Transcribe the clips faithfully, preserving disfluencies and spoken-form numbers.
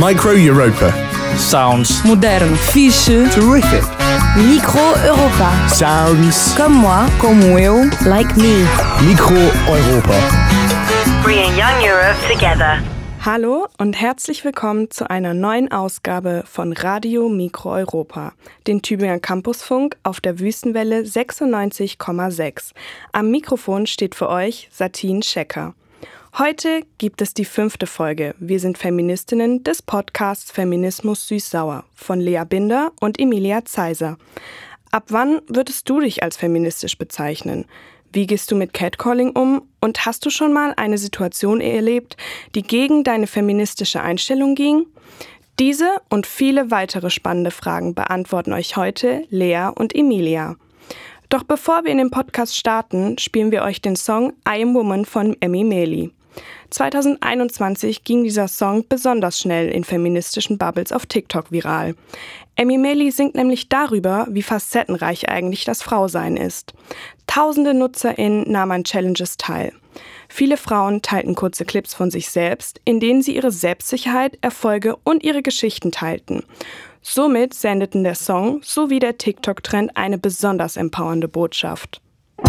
Micro Europa. Sounds Moderno. Fiche. Terrific. Micro Europa. Sounds. Comme moi. Como eu. Like me. Micro Europa. Bringing young Europe together. Hallo und herzlich willkommen zu einer neuen Ausgabe von Radio Micro Europa, den Tübinger Campusfunk auf der Wüstenwelle sechsundneunzig Komma sechs. Am Mikrofon steht für euch Satine Schecker. Heute gibt es die fünfte Folge. Wir sind Feministinnen des Podcasts Feminismus Süß-Sauer von Lea Binder und Emilia Zeiser. Ab wann würdest du dich als feministisch bezeichnen? Wie gehst du mit Catcalling um und hast du schon mal eine Situation erlebt, die gegen deine feministische Einstellung ging? Diese und viele weitere spannende Fragen beantworten euch heute Lea und Emilia. Doch bevor wir in den Podcast starten, spielen wir euch den Song I Am Woman von Emmy Meli. zwanzig einundzwanzig ging dieser Song besonders schnell in feministischen Bubbles auf TikTok viral. Emmy Meli singt nämlich darüber, wie facettenreich eigentlich das Frausein ist. Tausende NutzerInnen nahmen an Challenges teil. Viele Frauen teilten kurze Clips von sich selbst, in denen sie ihre Selbstsicherheit, Erfolge und ihre Geschichten teilten. Somit sendeten der Song sowie der TikTok-Trend eine besonders empowernde Botschaft.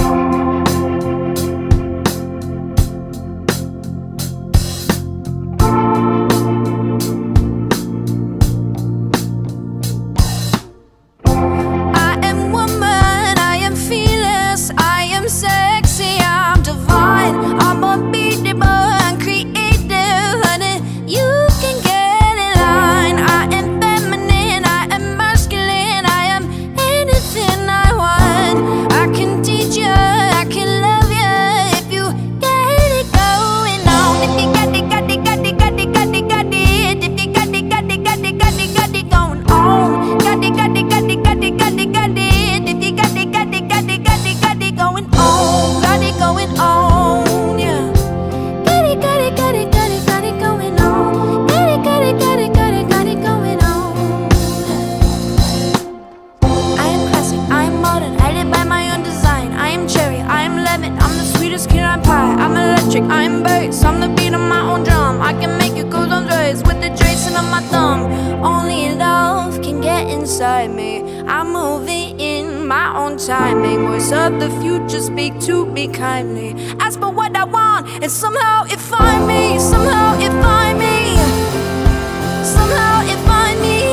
The future, speak to me kindly. Ask for what I want, and somehow it find me. Somehow it find me. Somehow it find me.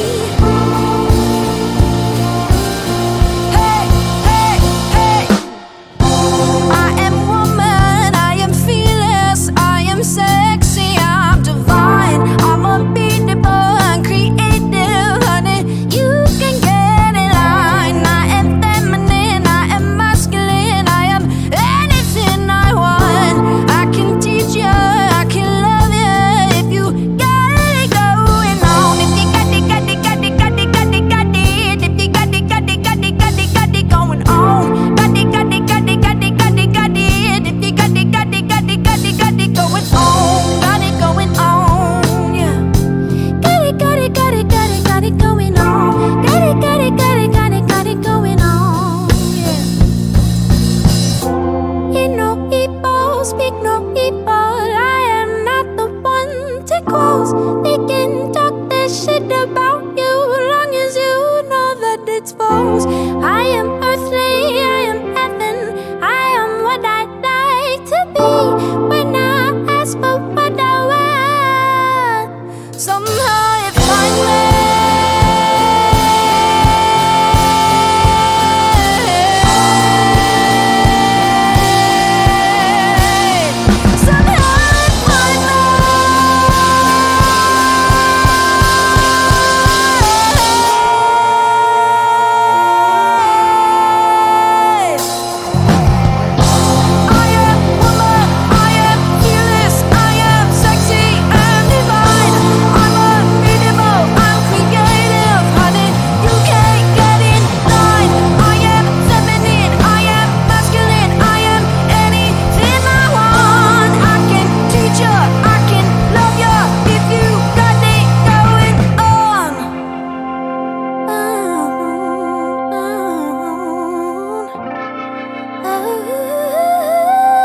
Hey, hey, hey. I am woman, I am fearless, I am sexy, I'm divine, I'm unbeatable and creative, honey. You can get in line. I am feminine.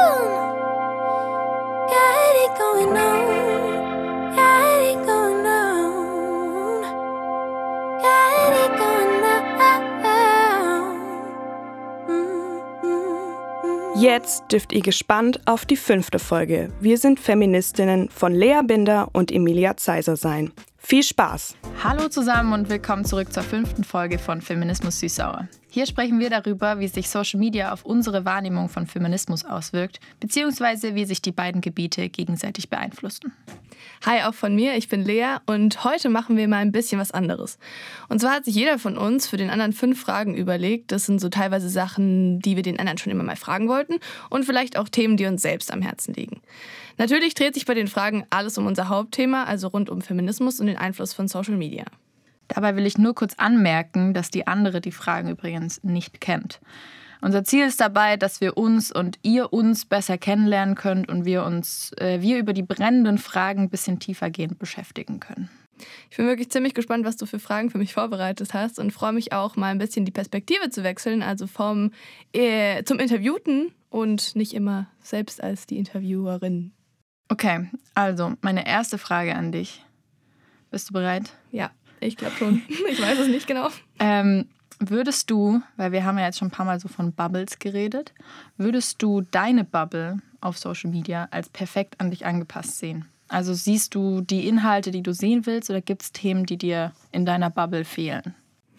going on, got it going on. Jetzt dürft ihr gespannt auf die fünfte Folge Wir sind Feministinnen von Lea Binder und Emilia Zeiser sein. Viel Spaß! Hallo zusammen und willkommen zurück zur fünften Folge von Feminismus Süß-Sauer. Hier sprechen wir darüber, wie sich Social Media auf unsere Wahrnehmung von Feminismus auswirkt, beziehungsweise wie sich die beiden Gebiete gegenseitig beeinflussen. Hi, auch von mir, ich bin Lea und heute machen wir mal ein bisschen was anderes. Und zwar hat sich jeder von uns für den anderen fünf Fragen überlegt. Das sind so teilweise Sachen, die wir den anderen schon immer mal fragen wollten und vielleicht auch Themen, die uns selbst am Herzen liegen. Natürlich dreht sich bei den Fragen alles um unser Hauptthema, also rund um Feminismus und den Einfluss von Social Media. Dabei will ich nur kurz anmerken, dass die andere die Fragen übrigens nicht kennt. Unser Ziel ist dabei, dass wir uns und ihr uns besser kennenlernen könnt und wir uns äh, wir über die brennenden Fragen ein bisschen tiefergehend beschäftigen können. Ich bin wirklich ziemlich gespannt, was du für Fragen für mich vorbereitet hast und freue mich auch mal ein bisschen die Perspektive zu wechseln, also vom äh, zum Interviewten und nicht immer selbst als die Interviewerin. Okay, also meine erste Frage an dich. Bist du bereit? Ja, ich glaube schon. Ich weiß es nicht genau. Ähm, würdest du, weil wir haben ja jetzt schon ein paar Mal so von Bubbles geredet, würdest du deine Bubble auf Social Media als perfekt an dich angepasst sehen? Also siehst du die Inhalte, die du sehen willst, oder gibt es Themen, die dir in deiner Bubble fehlen?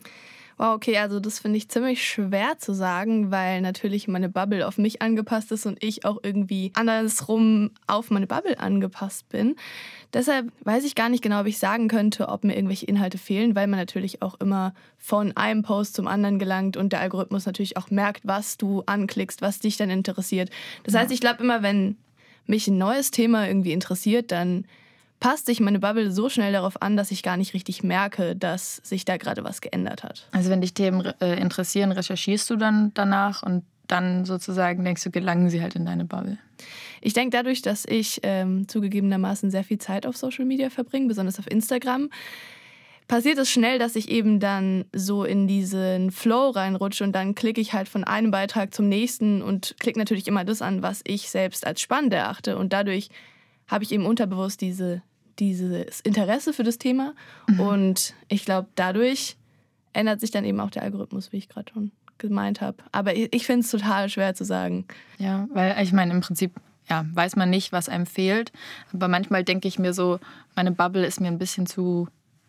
Wow, okay, also das finde ich ziemlich schwer zu sagen, weil natürlich meine Bubble auf mich angepasst ist und ich auch irgendwie andersrum auf meine Bubble angepasst bin. Deshalb weiß ich gar nicht genau, ob ich sagen könnte, ob mir irgendwelche Inhalte fehlen, weil man natürlich auch immer von einem Post zum anderen gelangt und der Algorithmus natürlich auch merkt, was du anklickst, was dich dann interessiert. Das heißt, ich glaube immer, wenn mich ein neues Thema irgendwie interessiert, dann passt sich meine Bubble so schnell darauf an, dass ich gar nicht richtig merke, dass sich da gerade was geändert hat. Also wenn dich Themen äh, interessieren, recherchierst du dann danach und dann sozusagen denkst du, gelangen sie halt in deine Bubble? Ich denke, dadurch, dass ich ähm, zugegebenermaßen sehr viel Zeit auf Social Media verbringe, besonders auf Instagram, passiert es schnell, dass ich eben dann so in diesen Flow reinrutsche und dann klicke ich halt von einem Beitrag zum nächsten und klicke natürlich immer das an, was ich selbst als spannend erachte. Und dadurch habe ich eben unterbewusst diese dieses Interesse für das Thema. Mhm. Und ich glaube, dadurch ändert sich dann eben auch der Algorithmus, wie ich gerade schon gemeint habe. Aber ich, ich finde es total schwer zu sagen. Ja, weil ich meine, im Prinzip ja, weiß man nicht, was einem fehlt. Aber manchmal denke ich mir so, meine Bubble ist mir ein bisschen zu,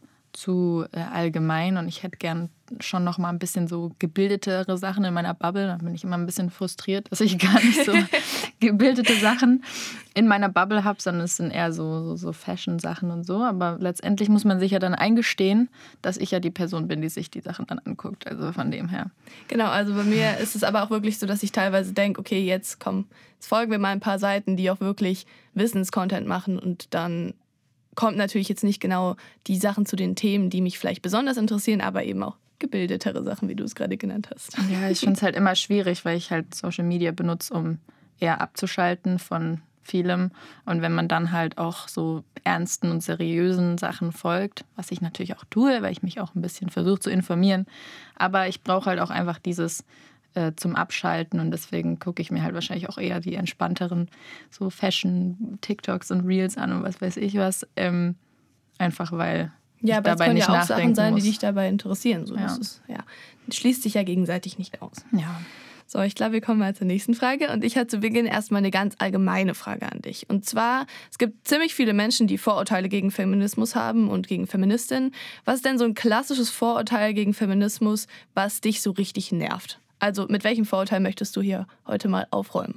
zu äh, allgemein und ich hätte gern schon noch mal ein bisschen so gebildetere Sachen in meiner Bubble. Da bin ich immer ein bisschen frustriert, dass ich gar nicht so gebildete Sachen in meiner Bubble habe, sondern es sind eher so, so, so Fashion-Sachen und so. Aber letztendlich muss man sich ja dann eingestehen, dass ich ja die Person bin, die sich die Sachen dann anguckt. Also von dem her. Genau, also bei mir ist es aber auch wirklich so, dass ich teilweise denke, okay, jetzt komm, jetzt folgen wir mal ein paar Seiten, die auch wirklich Wissenscontent machen und dann kommt natürlich jetzt nicht genau die Sachen zu den Themen, die mich vielleicht besonders interessieren, aber eben auch gebildetere Sachen, wie du es gerade genannt hast. Ja, ich finde es halt immer schwierig, weil ich halt Social Media benutze, um eher abzuschalten von vielem. Und wenn man dann halt auch so ernsten und seriösen Sachen folgt, was ich natürlich auch tue, weil ich mich auch ein bisschen versuche zu informieren, aber ich brauche halt auch einfach dieses äh, zum Abschalten und deswegen gucke ich mir halt wahrscheinlich auch eher die entspannteren so Fashion-TikToks und Reels an und was weiß ich was. Ähm, einfach weil Ja, aber es können ja auch Sachen sein, muss. die dich dabei interessieren. So, ja. Das ist, ja, das schließt sich ja gegenseitig nicht aus. Ja. So, ich glaube, wir kommen mal zur nächsten Frage. Und ich habe zu Beginn erstmal eine ganz allgemeine Frage an dich. Und zwar, es gibt ziemlich viele Menschen, die Vorurteile gegen Feminismus haben und gegen Feministinnen. Was ist denn so ein klassisches Vorurteil gegen Feminismus, was dich so richtig nervt? Also mit welchem Vorurteil möchtest du hier heute mal aufräumen?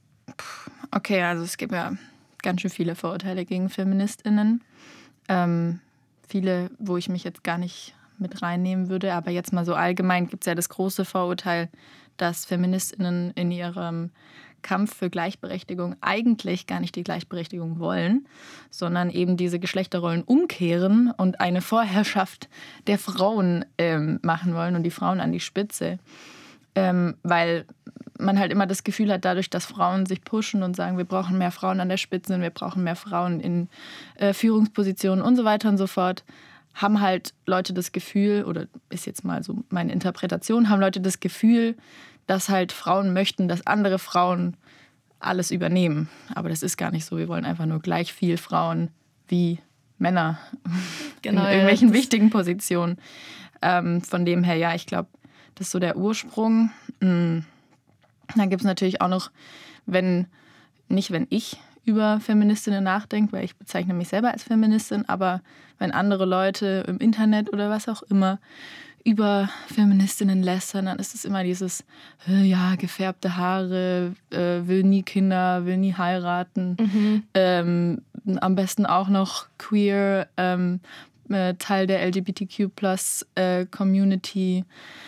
Okay, also es gibt ja ganz schön viele Vorurteile gegen FeministInnen. Ähm, viele, wo ich mich jetzt gar nicht mit reinnehmen würde. Aber jetzt mal so allgemein gibt es ja das große Vorurteil, dass FeministInnen in ihrem Kampf für Gleichberechtigung eigentlich gar nicht die Gleichberechtigung wollen, sondern eben diese Geschlechterrollen umkehren und eine Vorherrschaft der Frauen ähm, machen wollen und die Frauen an die Spitze. Ähm, weil man halt immer das Gefühl hat, dadurch, dass Frauen sich pushen und sagen, wir brauchen mehr Frauen an der Spitze und wir brauchen mehr Frauen in äh, Führungspositionen und so weiter und so fort, haben halt Leute das Gefühl, oder ist jetzt mal so meine Interpretation, haben Leute das Gefühl, dass halt Frauen möchten, dass andere Frauen alles übernehmen. Aber das ist gar nicht so. Wir wollen einfach nur gleich viel Frauen wie Männer genau, in irgendwelchen ja, wichtigen Positionen. Ähm, von dem her, ja, ich glaube, das ist so der Ursprung. Dann gibt es natürlich auch noch, wenn, nicht wenn ich über Feministinnen nachdenke, weil ich bezeichne mich selber als Feministin, aber wenn andere Leute im Internet oder was auch immer über Feministinnen lästern, dann ist es immer dieses, äh, ja, gefärbte Haare, äh, will nie Kinder, will nie heiraten, mhm. ähm, am besten auch noch queer, ähm, äh, Teil der L G B T Q plus äh, Community.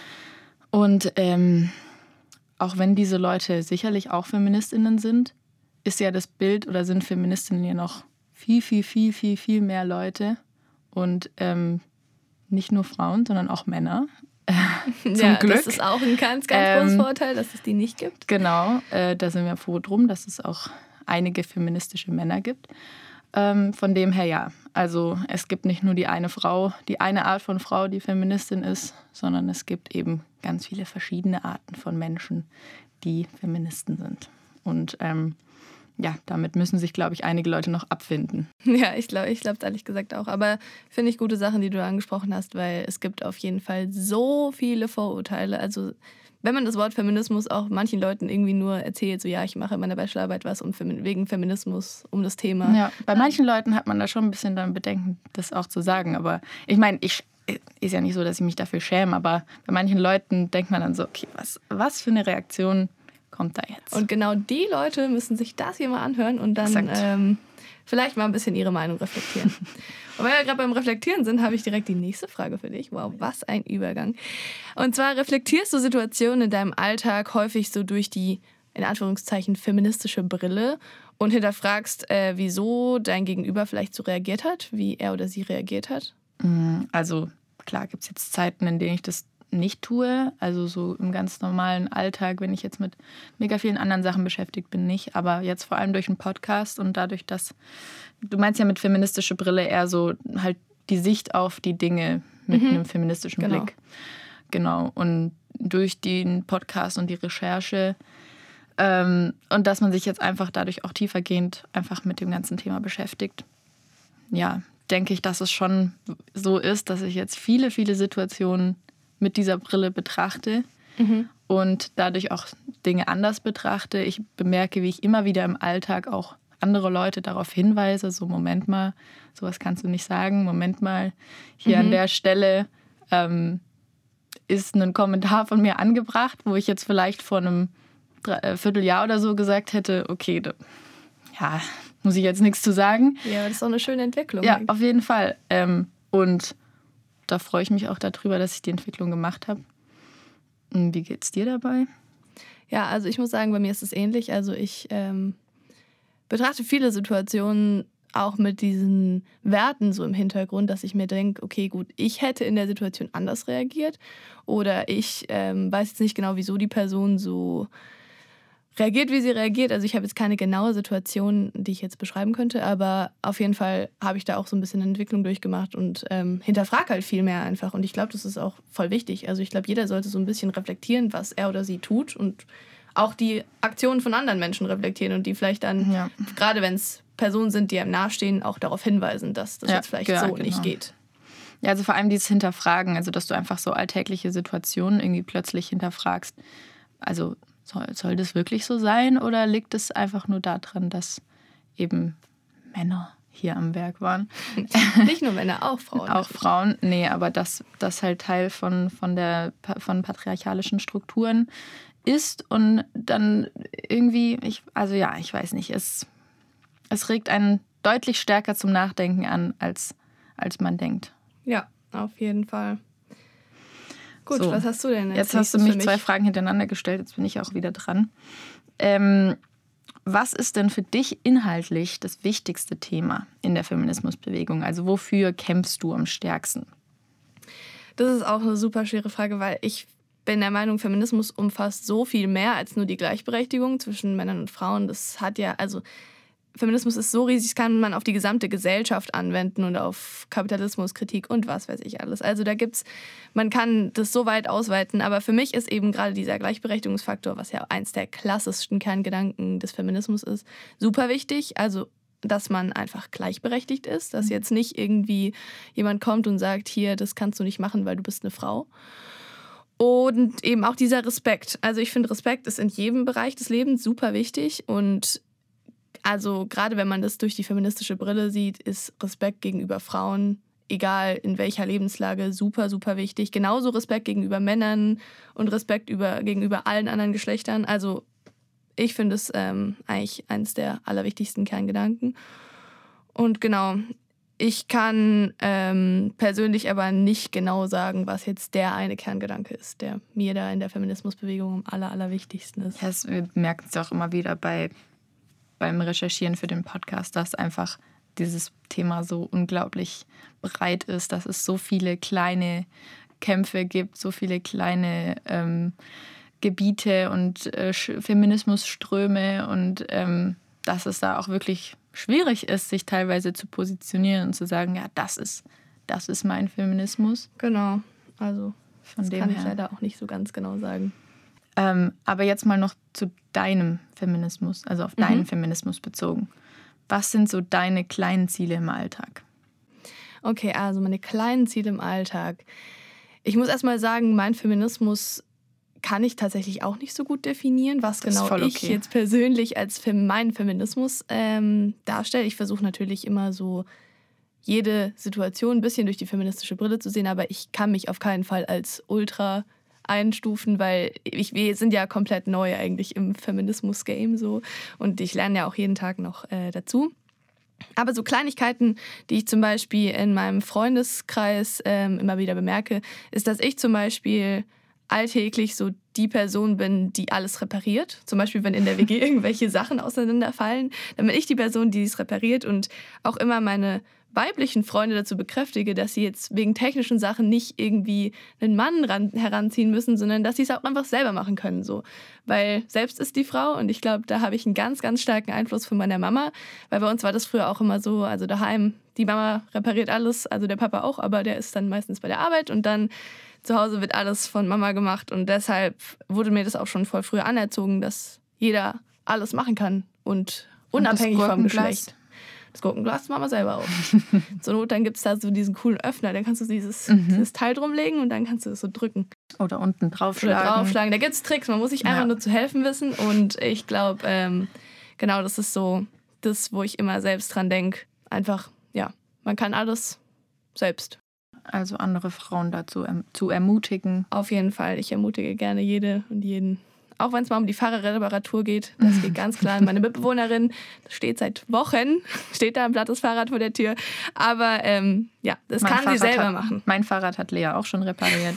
Und ähm, auch wenn diese Leute sicherlich auch Feministinnen sind, ist ja das Bild oder sind Feministinnen ja noch viel, viel, viel, viel, viel mehr Leute und ähm, nicht nur Frauen, sondern auch Männer. Zum ja, Glück. Das ist auch ein ganz, ganz ähm, großes Vorteil, dass es die nicht gibt. Genau, äh, da sind wir froh drum, dass es auch einige feministische Männer gibt. Ähm, von dem her ja, also es gibt nicht nur die eine Frau, die eine Art von Frau, die Feministin ist, sondern es gibt eben ganz viele verschiedene Arten von Menschen, die Feministen sind. Und ähm, ja, damit müssen sich, glaube ich, einige Leute noch abfinden. Ja, ich glaube ich glaube es ehrlich gesagt auch. Aber finde ich gute Sachen, die du angesprochen hast, weil es gibt auf jeden Fall so viele Vorurteile. Also wenn man das Wort Feminismus auch manchen Leuten irgendwie nur erzählt, so ja, ich mache in meiner Bachelorarbeit was um, wegen Feminismus, um das Thema. Ja, bei manchen Leuten hat man da schon ein bisschen dann Bedenken, das auch zu sagen. Aber ich meine, ich ist ja nicht so, dass ich mich dafür schäme, aber bei manchen Leuten denkt man dann so, okay, was, was für eine Reaktion kommt da jetzt? Und genau die Leute müssen sich das hier mal anhören und dann ähm, vielleicht mal ein bisschen ihre Meinung reflektieren. Und weil wir gerade beim Reflektieren sind, habe ich direkt die nächste Frage für dich. Wow, was ein Übergang. Und zwar, reflektierst du Situationen in deinem Alltag häufig so durch die, in Anführungszeichen, feministische Brille und hinterfragst, äh, wieso dein Gegenüber vielleicht so reagiert hat, wie er oder sie reagiert hat? Also klar gibt es jetzt Zeiten, in denen ich das nicht tue. Also so im ganz normalen Alltag, wenn ich jetzt mit mega vielen anderen Sachen beschäftigt bin, nicht. Aber jetzt vor allem durch einen Podcast und dadurch, dass, du meinst ja mit feministischer Brille eher so halt die Sicht auf die Dinge mit mhm. einem feministischen genau. Blick. Genau. Und durch den Podcast und die Recherche ähm, und dass man sich jetzt einfach dadurch auch tiefergehend einfach mit dem ganzen Thema beschäftigt. Ja, denke ich, dass es schon so ist, dass ich jetzt viele, viele Situationen mit dieser Brille betrachte mhm. und dadurch auch Dinge anders betrachte. Ich bemerke, wie ich immer wieder im Alltag auch andere Leute darauf hinweise, so Moment mal, sowas kannst du nicht sagen, Moment mal, hier mhm. an der Stelle ähm, ist ein Kommentar von mir angebracht, wo ich jetzt vielleicht vor einem Dre- Vierteljahr oder so gesagt hätte, okay, da, ja, muss ich jetzt nichts zu sagen. Ja, das ist auch eine schöne Entwicklung. Ja, eigentlich. auf jeden Fall. Ähm, und da freue ich mich auch darüber, dass ich die Entwicklung gemacht habe. Wie geht's dir dabei? Ja, also ich muss sagen, bei mir ist es ähnlich. Also ich ähm, betrachte viele Situationen auch mit diesen Werten so im Hintergrund, dass ich mir denke, okay, gut, ich hätte in der Situation anders reagiert oder ich ähm, weiß jetzt nicht genau, wieso die Person so reagiert, wie sie reagiert. Also ich habe jetzt keine genaue Situation, die ich jetzt beschreiben könnte, aber auf jeden Fall habe ich da auch so ein bisschen eine Entwicklung durchgemacht und ähm, hinterfrage halt viel mehr einfach. Und ich glaube, das ist auch voll wichtig. Also ich glaube, jeder sollte so ein bisschen reflektieren, was er oder sie tut und auch die Aktionen von anderen Menschen reflektieren und die vielleicht dann, ja. gerade wenn es Personen sind, die einem nahestehen, auch darauf hinweisen, dass das ja, jetzt vielleicht ja, so genau. nicht geht. Ja, also vor allem dieses Hinterfragen, also dass du einfach so alltägliche Situationen irgendwie plötzlich hinterfragst. Also Soll, soll das wirklich so sein oder liegt es einfach nur daran, dass eben Männer hier am Werk waren? Nicht nur Männer, auch Frauen. Auch Frauen, nee, aber dass das halt Teil von, von, der, von patriarchalischen Strukturen ist und dann irgendwie, ich, also ja, ich weiß nicht, es, es regt einen deutlich stärker zum Nachdenken an, als, als man denkt. Ja, auf jeden Fall. Gut, so, was hast du denn jetzt? Jetzt hast du mich, mich zwei Fragen hintereinander gestellt, jetzt bin ich auch wieder dran. Ähm, was ist denn für dich inhaltlich das wichtigste Thema in der Feminismusbewegung? Also wofür kämpfst du am stärksten? Das ist auch eine super schwere Frage, weil ich bin der Meinung, Feminismus umfasst so viel mehr als nur die Gleichberechtigung zwischen Männern und Frauen. Das hat ja, also Feminismus ist so riesig, das kann man auf die gesamte Gesellschaft anwenden und auf Kapitalismus, Kritik und was weiß ich alles. Also da gibt's, man kann das so weit ausweiten, aber für mich ist eben gerade dieser Gleichberechtigungsfaktor, was ja eins der klassischsten Kerngedanken des Feminismus ist, super wichtig. Also dass man einfach gleichberechtigt ist, dass jetzt nicht irgendwie jemand kommt und sagt, hier, das kannst du nicht machen, weil du bist eine Frau. Und eben auch dieser Respekt. Also ich finde, Respekt ist in jedem Bereich des Lebens super wichtig. Und also gerade wenn man das durch die feministische Brille sieht, ist Respekt gegenüber Frauen, egal in welcher Lebenslage, super, super wichtig. Genauso Respekt gegenüber Männern und Respekt über, gegenüber allen anderen Geschlechtern. Also ich finde es ähm, eigentlich eines der allerwichtigsten Kerngedanken. Und genau, ich kann ähm, persönlich aber nicht genau sagen, was jetzt der eine Kerngedanke ist, der mir da in der Feminismusbewegung am aller, allerwichtigsten ist. Ja, das, wir merken es auch immer wieder bei, beim Recherchieren für den Podcast, dass einfach dieses Thema so unglaublich breit ist, dass es so viele kleine Kämpfe gibt, so viele kleine ähm, Gebiete und äh, Feminismusströme und ähm, dass es da auch wirklich schwierig ist, sich teilweise zu positionieren und zu sagen, ja, das ist, das ist mein Feminismus. Genau, also Von das dem kann ich her. leider auch nicht so ganz genau sagen. Ähm, aber jetzt mal noch zu deinem Feminismus, also auf deinen Mhm. Feminismus bezogen. Was sind so deine kleinen Ziele im Alltag? Okay, also meine kleinen Ziele im Alltag. Ich muss erst mal sagen, mein Feminismus kann ich tatsächlich auch nicht so gut definieren, was Das ist genau voll ich okay. jetzt persönlich als Fem- meinen Feminismus ähm, darstelle. Ich versuche natürlich immer so jede Situation ein bisschen durch die feministische Brille zu sehen, aber ich kann mich auf keinen Fall als Ultra einstufen, weil ich, wir sind ja komplett neu eigentlich im Feminismus-Game so und ich lerne ja auch jeden Tag noch äh, dazu. Aber so Kleinigkeiten, die ich zum Beispiel in meinem Freundeskreis ähm, immer wieder bemerke, ist, dass ich zum Beispiel alltäglich so die Person bin, die alles repariert. Zum Beispiel, wenn in der W G irgendwelche Sachen auseinanderfallen, dann bin ich die Person, die es repariert und auch immer meine weiblichen Freunde dazu bekräftige, dass sie jetzt wegen technischen Sachen nicht irgendwie einen Mann ran, heranziehen müssen, sondern dass sie es auch einfach selber machen können. So. Weil selbst ist die Frau und ich glaube, da habe ich einen ganz, ganz starken Einfluss von meiner Mama, weil bei uns war das früher auch immer so, also daheim, die Mama repariert alles, also der Papa auch, aber der ist dann meistens bei der Arbeit und dann zu Hause wird alles von Mama gemacht und deshalb wurde mir das auch schon voll früh anerzogen, dass jeder alles machen kann und unabhängig Und das vom Gurkenglas? Geschlecht. Das Gurkenglas machen wir selber auf. Zur Not, dann gibt es da so diesen coolen Öffner, dann kannst du dieses, Mhm. dieses Teil drumlegen und dann kannst du es so drücken. Oder unten Oder draufschlagen. draufschlagen. Da gibt es Tricks, man muss sich einfach Ja. nur zu helfen wissen und ich glaube, ähm, genau, das ist so das, wo ich immer selbst dran denke. Einfach, ja, man kann alles selbst. Also andere Frauen dazu erm- zu ermutigen. Auf jeden Fall. Ich ermutige gerne jede und jeden. Auch wenn es mal um die Fahrradreparatur geht, das geht ganz klar an meine Mitbewohnerin. Das steht seit Wochen, steht da ein plattes Fahrrad vor der Tür. Aber ähm, ja, das Mein kann sie Fahrrad selber hat, machen. Mein Fahrrad hat Lea auch schon repariert.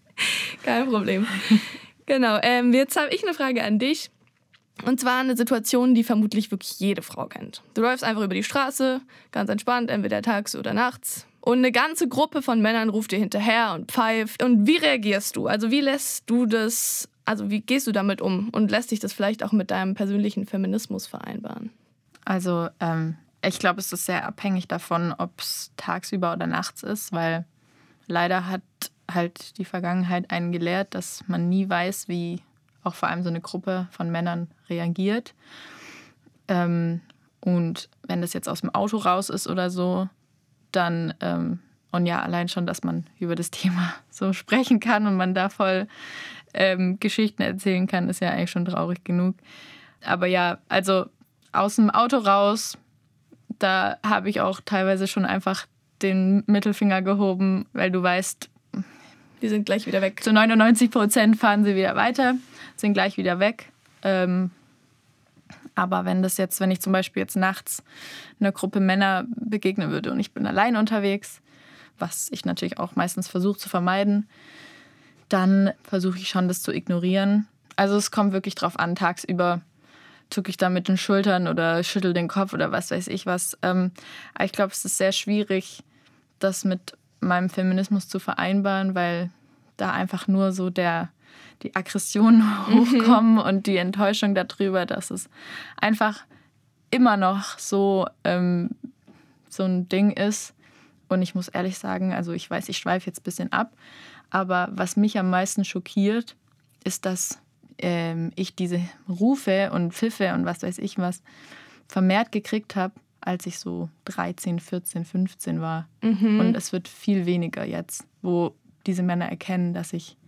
Kein Problem. Genau, ähm, jetzt habe ich eine Frage an dich. Und zwar eine Situation, die vermutlich wirklich jede Frau kennt. Du läufst einfach über die Straße, ganz entspannt, entweder tags oder nachts. Und eine ganze Gruppe von Männern ruft dir hinterher und pfeift. Und wie reagierst du? Also wie lässt du das, also wie gehst du damit um? Und lässt sich das vielleicht auch mit deinem persönlichen Feminismus vereinbaren? Also ähm, ich glaube, es ist sehr abhängig davon, ob es tagsüber oder nachts ist, weil leider hat halt die Vergangenheit einen gelehrt, dass man nie weiß, wie auch vor allem so eine Gruppe von Männern reagiert. Ähm, und wenn das jetzt aus dem Auto raus ist oder so, dann, ähm, und ja, allein schon, dass man über das Thema so sprechen kann und man da voll ähm, Geschichten erzählen kann, ist ja eigentlich schon traurig genug. Aber ja, also aus dem Auto raus, da habe ich auch teilweise schon einfach den Mittelfinger gehoben, weil du weißt, Die sind gleich wieder weg. zu neunundneunzig Prozent fahren sie wieder weiter, sind gleich wieder weg. Ähm, aber wenn das jetzt, wenn ich zum Beispiel jetzt nachts einer Gruppe Männer begegnen würde und ich bin allein unterwegs, was ich natürlich auch meistens versuche zu vermeiden, dann versuche ich schon, das zu ignorieren. Also es kommt wirklich drauf an, tagsüber zucke ich da mit den Schultern oder schüttel den Kopf oder was weiß ich was. Ähm, aber ich glaube, es ist sehr schwierig, das mit meinem Feminismus zu vereinbaren, weil da einfach nur so der, die Aggressionen hochkommen und die Enttäuschung darüber, dass es einfach immer noch so, ähm, so ein Ding ist. Und ich muss ehrlich sagen, also ich weiß, ich schweife jetzt ein bisschen ab, aber was mich am meisten schockiert, ist, dass ähm, ich diese Rufe und Pfiffe und was weiß ich was vermehrt gekriegt habe, als ich so dreizehn, vierzehn, fünfzehn war. Mhm. Und es wird viel weniger jetzt, wo diese Männer erkennen, dass ich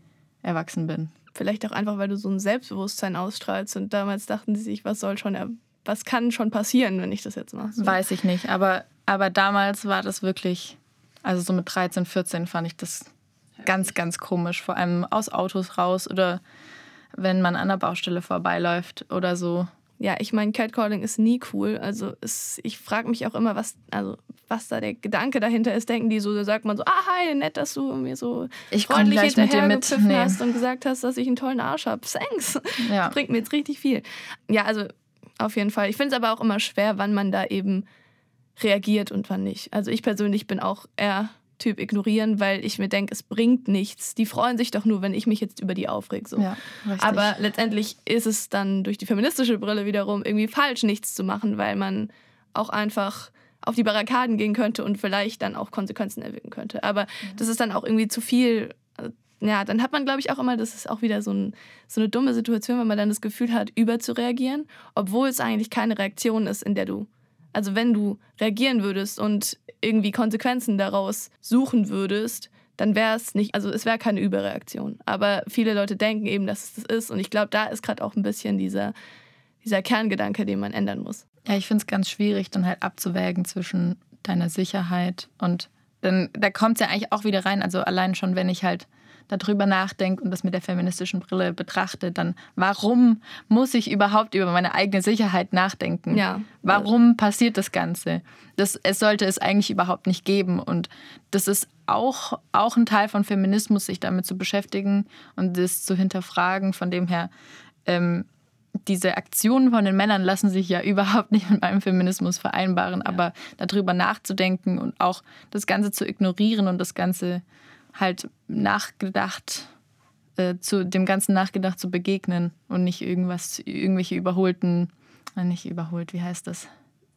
erwachsen bin. Vielleicht auch einfach, weil du so ein Selbstbewusstsein ausstrahlst und damals dachten sie sich, was soll schon, was kann schon passieren, wenn ich das jetzt mache? So. Weiß ich nicht, aber, aber damals war das wirklich, also so mit dreizehn, vierzehn fand ich das ganz, ganz komisch, vor allem aus Autos raus oder wenn man an der Baustelle vorbeiläuft oder so. Ja, ich meine, Catcalling ist nie cool. Also es, ich frage mich auch immer, was, also was da der Gedanke dahinter ist. Denken die so, da sagt man so, ah, hi, nett, dass du mir so ich freundlich hinterhergepfiffen nee. hast und gesagt hast, dass ich einen tollen Arsch habe. Thanks. Ja. Das bringt mir jetzt richtig viel. Ja, also auf jeden Fall. Ich finde es aber auch immer schwer, wann man da eben reagiert und wann nicht. Also ich persönlich bin auch eher Typ ignorieren, weil ich mir denke, es bringt nichts. Die freuen sich doch nur, wenn ich mich jetzt über die aufreg. So. Ja, aber letztendlich ist es dann durch die feministische Brille wiederum irgendwie falsch, nichts zu machen, weil man auch einfach auf die Barrikaden gehen könnte und vielleicht dann auch Konsequenzen erwirken könnte. Aber das ist dann auch irgendwie zu viel. Ja, dann hat man, glaube ich, auch immer, das ist auch wieder so, ein, so eine dumme Situation, wenn man dann das Gefühl hat, überzureagieren, obwohl es eigentlich keine Reaktion ist, in der du, also wenn du reagieren würdest und irgendwie Konsequenzen daraus suchen würdest, dann wäre es nicht, also es wäre keine Überreaktion. Aber viele Leute denken eben, dass es das ist. Und ich glaube, da ist gerade auch ein bisschen dieser, dieser Kerngedanke, den man ändern muss. Ja, ich finde es ganz schwierig, dann halt abzuwägen zwischen deiner Sicherheit und dann, da kommt es ja eigentlich auch wieder rein. Also allein schon, wenn ich halt darüber nachdenke und das mit der feministischen Brille betrachte, dann warum muss ich überhaupt über meine eigene Sicherheit nachdenken? Ja. Warum passiert das Ganze? Das, es sollte es eigentlich überhaupt nicht geben. Und das ist auch, auch ein Teil von Feminismus, sich damit zu beschäftigen und das zu hinterfragen. Von dem her, ähm, diese Aktionen von den Männern lassen sich ja überhaupt nicht mit meinem Feminismus vereinbaren. Ja. Aber darüber nachzudenken und auch das Ganze zu ignorieren und das Ganze halt nachgedacht, äh, zu dem Ganzen nachgedacht zu begegnen und nicht irgendwas, irgendwelche überholten, äh, nicht überholt, wie heißt das?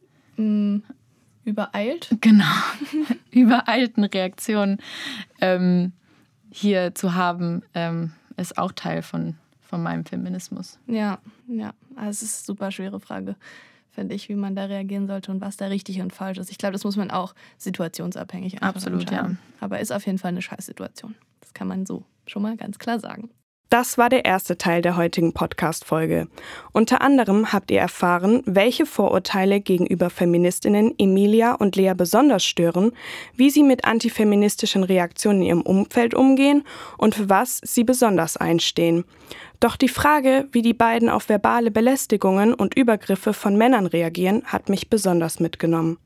Mm, übereilt? Genau, übereilten Reaktionen ähm, hier zu haben, ähm, ist auch Teil von, von meinem Feminismus. Ja, ja, also es ist eine super schwere Frage, finde ich, wie man da reagieren sollte und was da richtig und falsch ist. Ich glaube, das muss man auch situationsabhängig einfach Absolut, entscheiden. ja. Aber ist auf jeden Fall eine Scheißsituation. Das kann man so schon mal ganz klar sagen. Das war der erste Teil der heutigen Podcast-Folge. Unter anderem habt ihr erfahren, welche Vorurteile gegenüber FeministInnen Emilia und Lea besonders stören, wie sie mit antifeministischen Reaktionen in ihrem Umfeld umgehen und für was sie besonders einstehen. Doch die Frage, wie die beiden auf verbale Belästigungen und Übergriffe von Männern reagieren, hat mich besonders mitgenommen.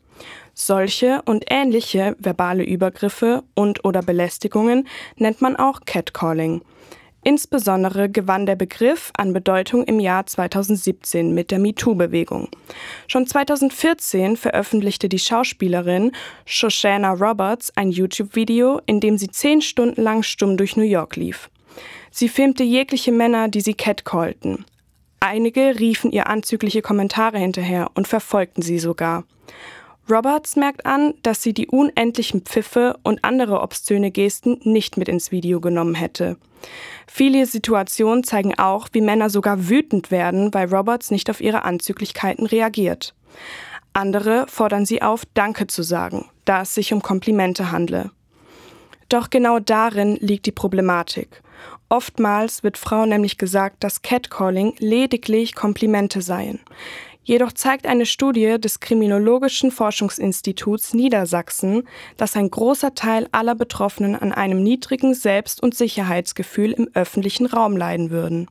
Solche und ähnliche verbale Übergriffe und oder Belästigungen nennt man auch Catcalling. Insbesondere gewann der Begriff an Bedeutung im Jahr zweitausendsiebzehn mit der MeToo-Bewegung. Schon zweitausendvierzehn veröffentlichte die Schauspielerin Shoshana Roberts ein YouTube-Video, in dem sie zehn Stunden lang stumm durch New York lief. Sie filmte jegliche Männer, die sie catcallten. Einige riefen ihr anzügliche Kommentare hinterher und verfolgten sie sogar. Roberts merkt an, dass sie die unendlichen Pfiffe und andere obszöne Gesten nicht mit ins Video genommen hätte. Viele Situationen zeigen auch, wie Männer sogar wütend werden, weil Roberts nicht auf ihre Anzüglichkeiten reagiert. Andere fordern sie auf, Danke zu sagen, da es sich um Komplimente handle. Doch genau darin liegt die Problematik. Oftmals wird Frauen nämlich gesagt, dass Catcalling lediglich Komplimente seien. Jedoch zeigt eine Studie des Kriminologischen Forschungsinstituts Niedersachsen, dass ein großer Teil aller Betroffenen an einem niedrigen Selbst- und Sicherheitsgefühl im öffentlichen Raum leiden würden.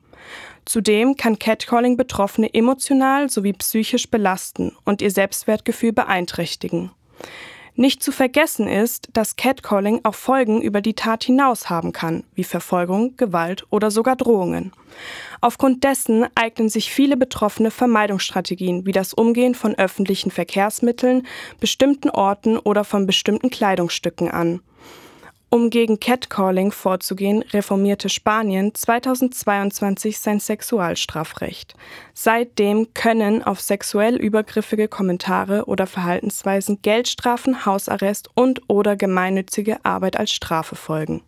Zudem kann Catcalling Betroffene emotional sowie psychisch belasten und ihr Selbstwertgefühl beeinträchtigen. Nicht zu vergessen ist, dass Catcalling auch Folgen über die Tat hinaus haben kann, wie Verfolgung, Gewalt oder sogar Drohungen. Aufgrund dessen eignen sich viele Betroffene Vermeidungsstrategien wie das Umgehen von öffentlichen Verkehrsmitteln, bestimmten Orten oder von bestimmten Kleidungsstücken an. Um gegen Catcalling vorzugehen, reformierte Spanien zweitausendzweiundzwanzig sein Sexualstrafrecht. Seitdem können auf sexuell übergriffige Kommentare oder Verhaltensweisen Geldstrafen, Hausarrest und oder gemeinnützige Arbeit als Strafe folgen.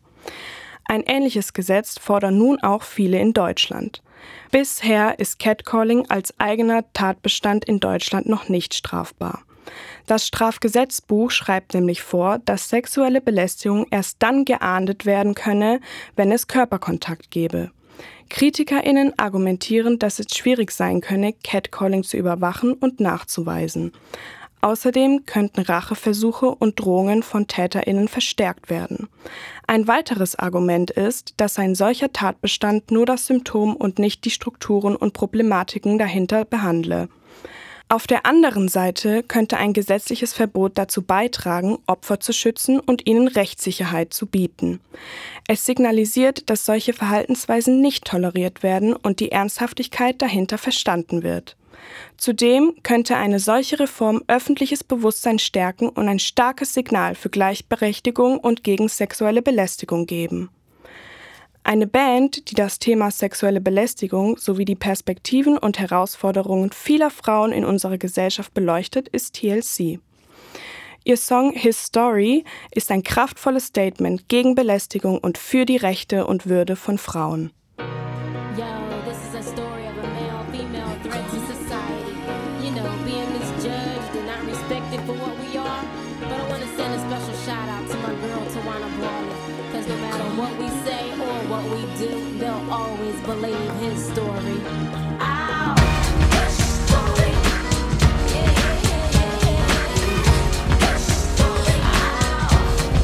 Ein ähnliches Gesetz fordern nun auch viele in Deutschland. Bisher ist Catcalling als eigener Tatbestand in Deutschland noch nicht strafbar. Das Strafgesetzbuch schreibt nämlich vor, dass sexuelle Belästigung erst dann geahndet werden könne, wenn es Körperkontakt gebe. KritikerInnen argumentieren, dass es schwierig sein könne, Catcalling zu überwachen und nachzuweisen. Außerdem könnten Racheversuche und Drohungen von TäterInnen verstärkt werden. Ein weiteres Argument ist, dass ein solcher Tatbestand nur das Symptom und nicht die Strukturen und Problematiken dahinter behandle. Auf der anderen Seite könnte ein gesetzliches Verbot dazu beitragen, Opfer zu schützen und ihnen Rechtssicherheit zu bieten. Es signalisiert, dass solche Verhaltensweisen nicht toleriert werden und die Ernsthaftigkeit dahinter verstanden wird. Zudem könnte eine solche Reform öffentliches Bewusstsein stärken und ein starkes Signal für Gleichberechtigung und gegen sexuelle Belästigung geben. Eine Band, die das Thema sexuelle Belästigung sowie die Perspektiven und Herausforderungen vieler Frauen in unserer Gesellschaft beleuchtet, ist T L C. Ihr Song His Story ist ein kraftvolles Statement gegen Belästigung und für die Rechte und Würde von Frauen. Yo, this is a story of a male, female threat to society. You know, being misjudged and not respected for what we are. But I want to send a special shout out to my girl, Tawana Brawley. Cause no matter what we say or what we do, they'll always believe his story. Ow! His story. Yeah, yeah, yeah, yeah, yeah. His story. Ow!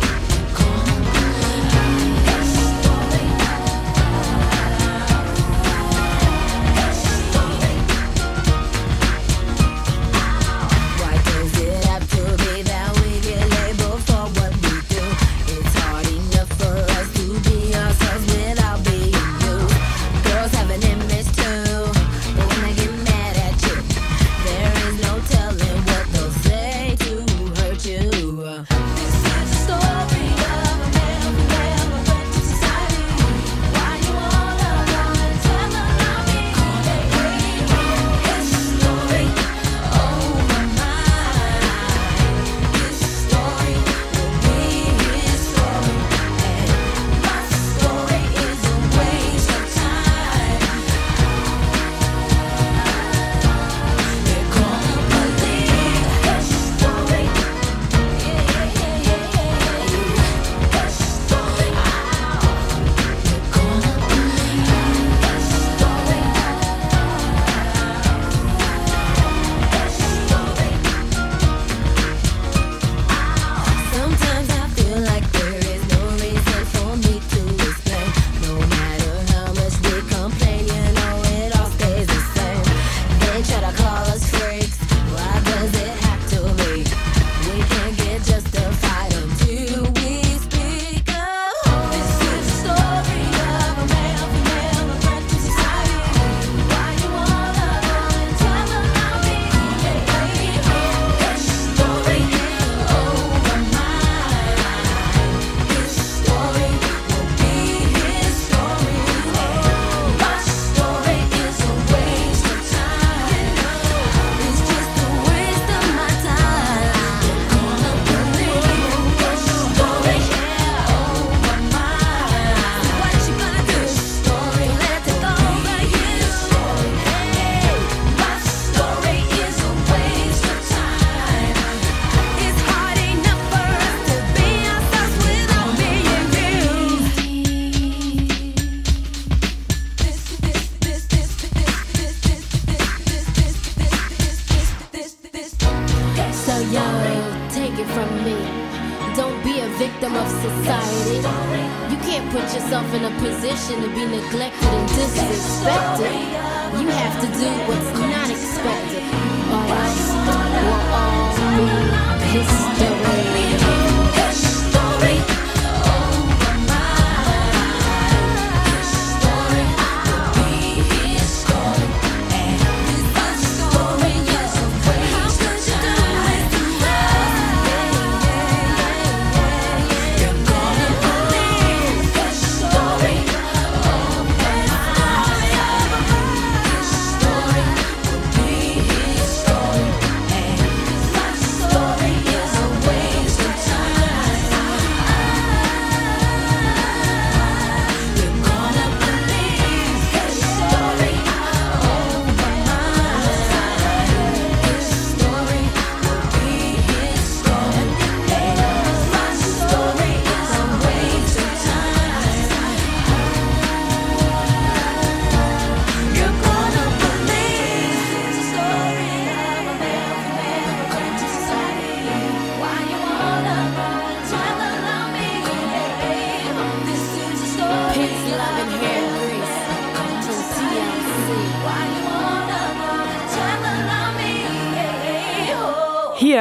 His story. Why does it have to be that we get labeled for what we do? It's hard enough for us to be ourselves without being used. Girls have an image too, but when they get mad at you, there is no telling what they'll say to hurt you. This is the story of a male, female, a threat to society. Why you all alone and tell them not me? His story, oh my mind. His story will be his story, and my story is a waste of time. They're gonna believe his story. Yeah, yeah, yeah, yeah, yeah. His story. They're gonna believe his story. Sometimes I feel like there is no reason for me to explain. No matter how much we complain, you know it all stays the same. They try to call us freaks. Why does it have to be? We can't get justified until we speak up. This is the story of a male, female, a threat to society. Why you all alone and tell them not me? His story, oh my mind. His story will be his story. My story is a waste of time. It's just a waste of my time. Gonna believe his story, oh my mind. What you gonna do? Story, let it go over you. Hey, my story is a waste of time. It's hard enough for us to be ourselves without being used. This, this, this, this, this, this, this, this, this. So yo, take it from me. Don't be a victim of society. You can't put yourself in a position to be neglected and disrespected. You have to do what's not expected, or else we'll all be history. His story, oh my mind. His story will be his story, and his story is a waste of time. You're gonna believe his story, oh my mind. His story will be his story, and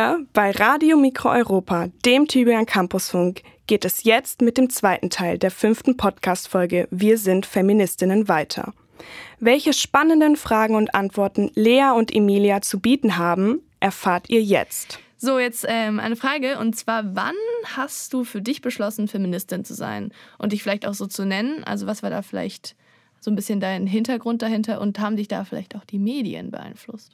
Hier bei Radio Mikro Europa, dem Tübinger Campusfunk, geht es jetzt mit dem zweiten Teil der fünften Podcast-Folge Wir sind Feministinnen weiter. Welche spannenden Fragen und Antworten Lea und Emilia zu bieten haben, erfahrt ihr jetzt. So, jetzt ähm, eine Frage, und zwar, wann hast du für dich beschlossen, Feministin zu sein und dich vielleicht auch so zu nennen? Also was war da vielleicht so ein bisschen dein Hintergrund dahinter und haben dich da vielleicht auch die Medien beeinflusst?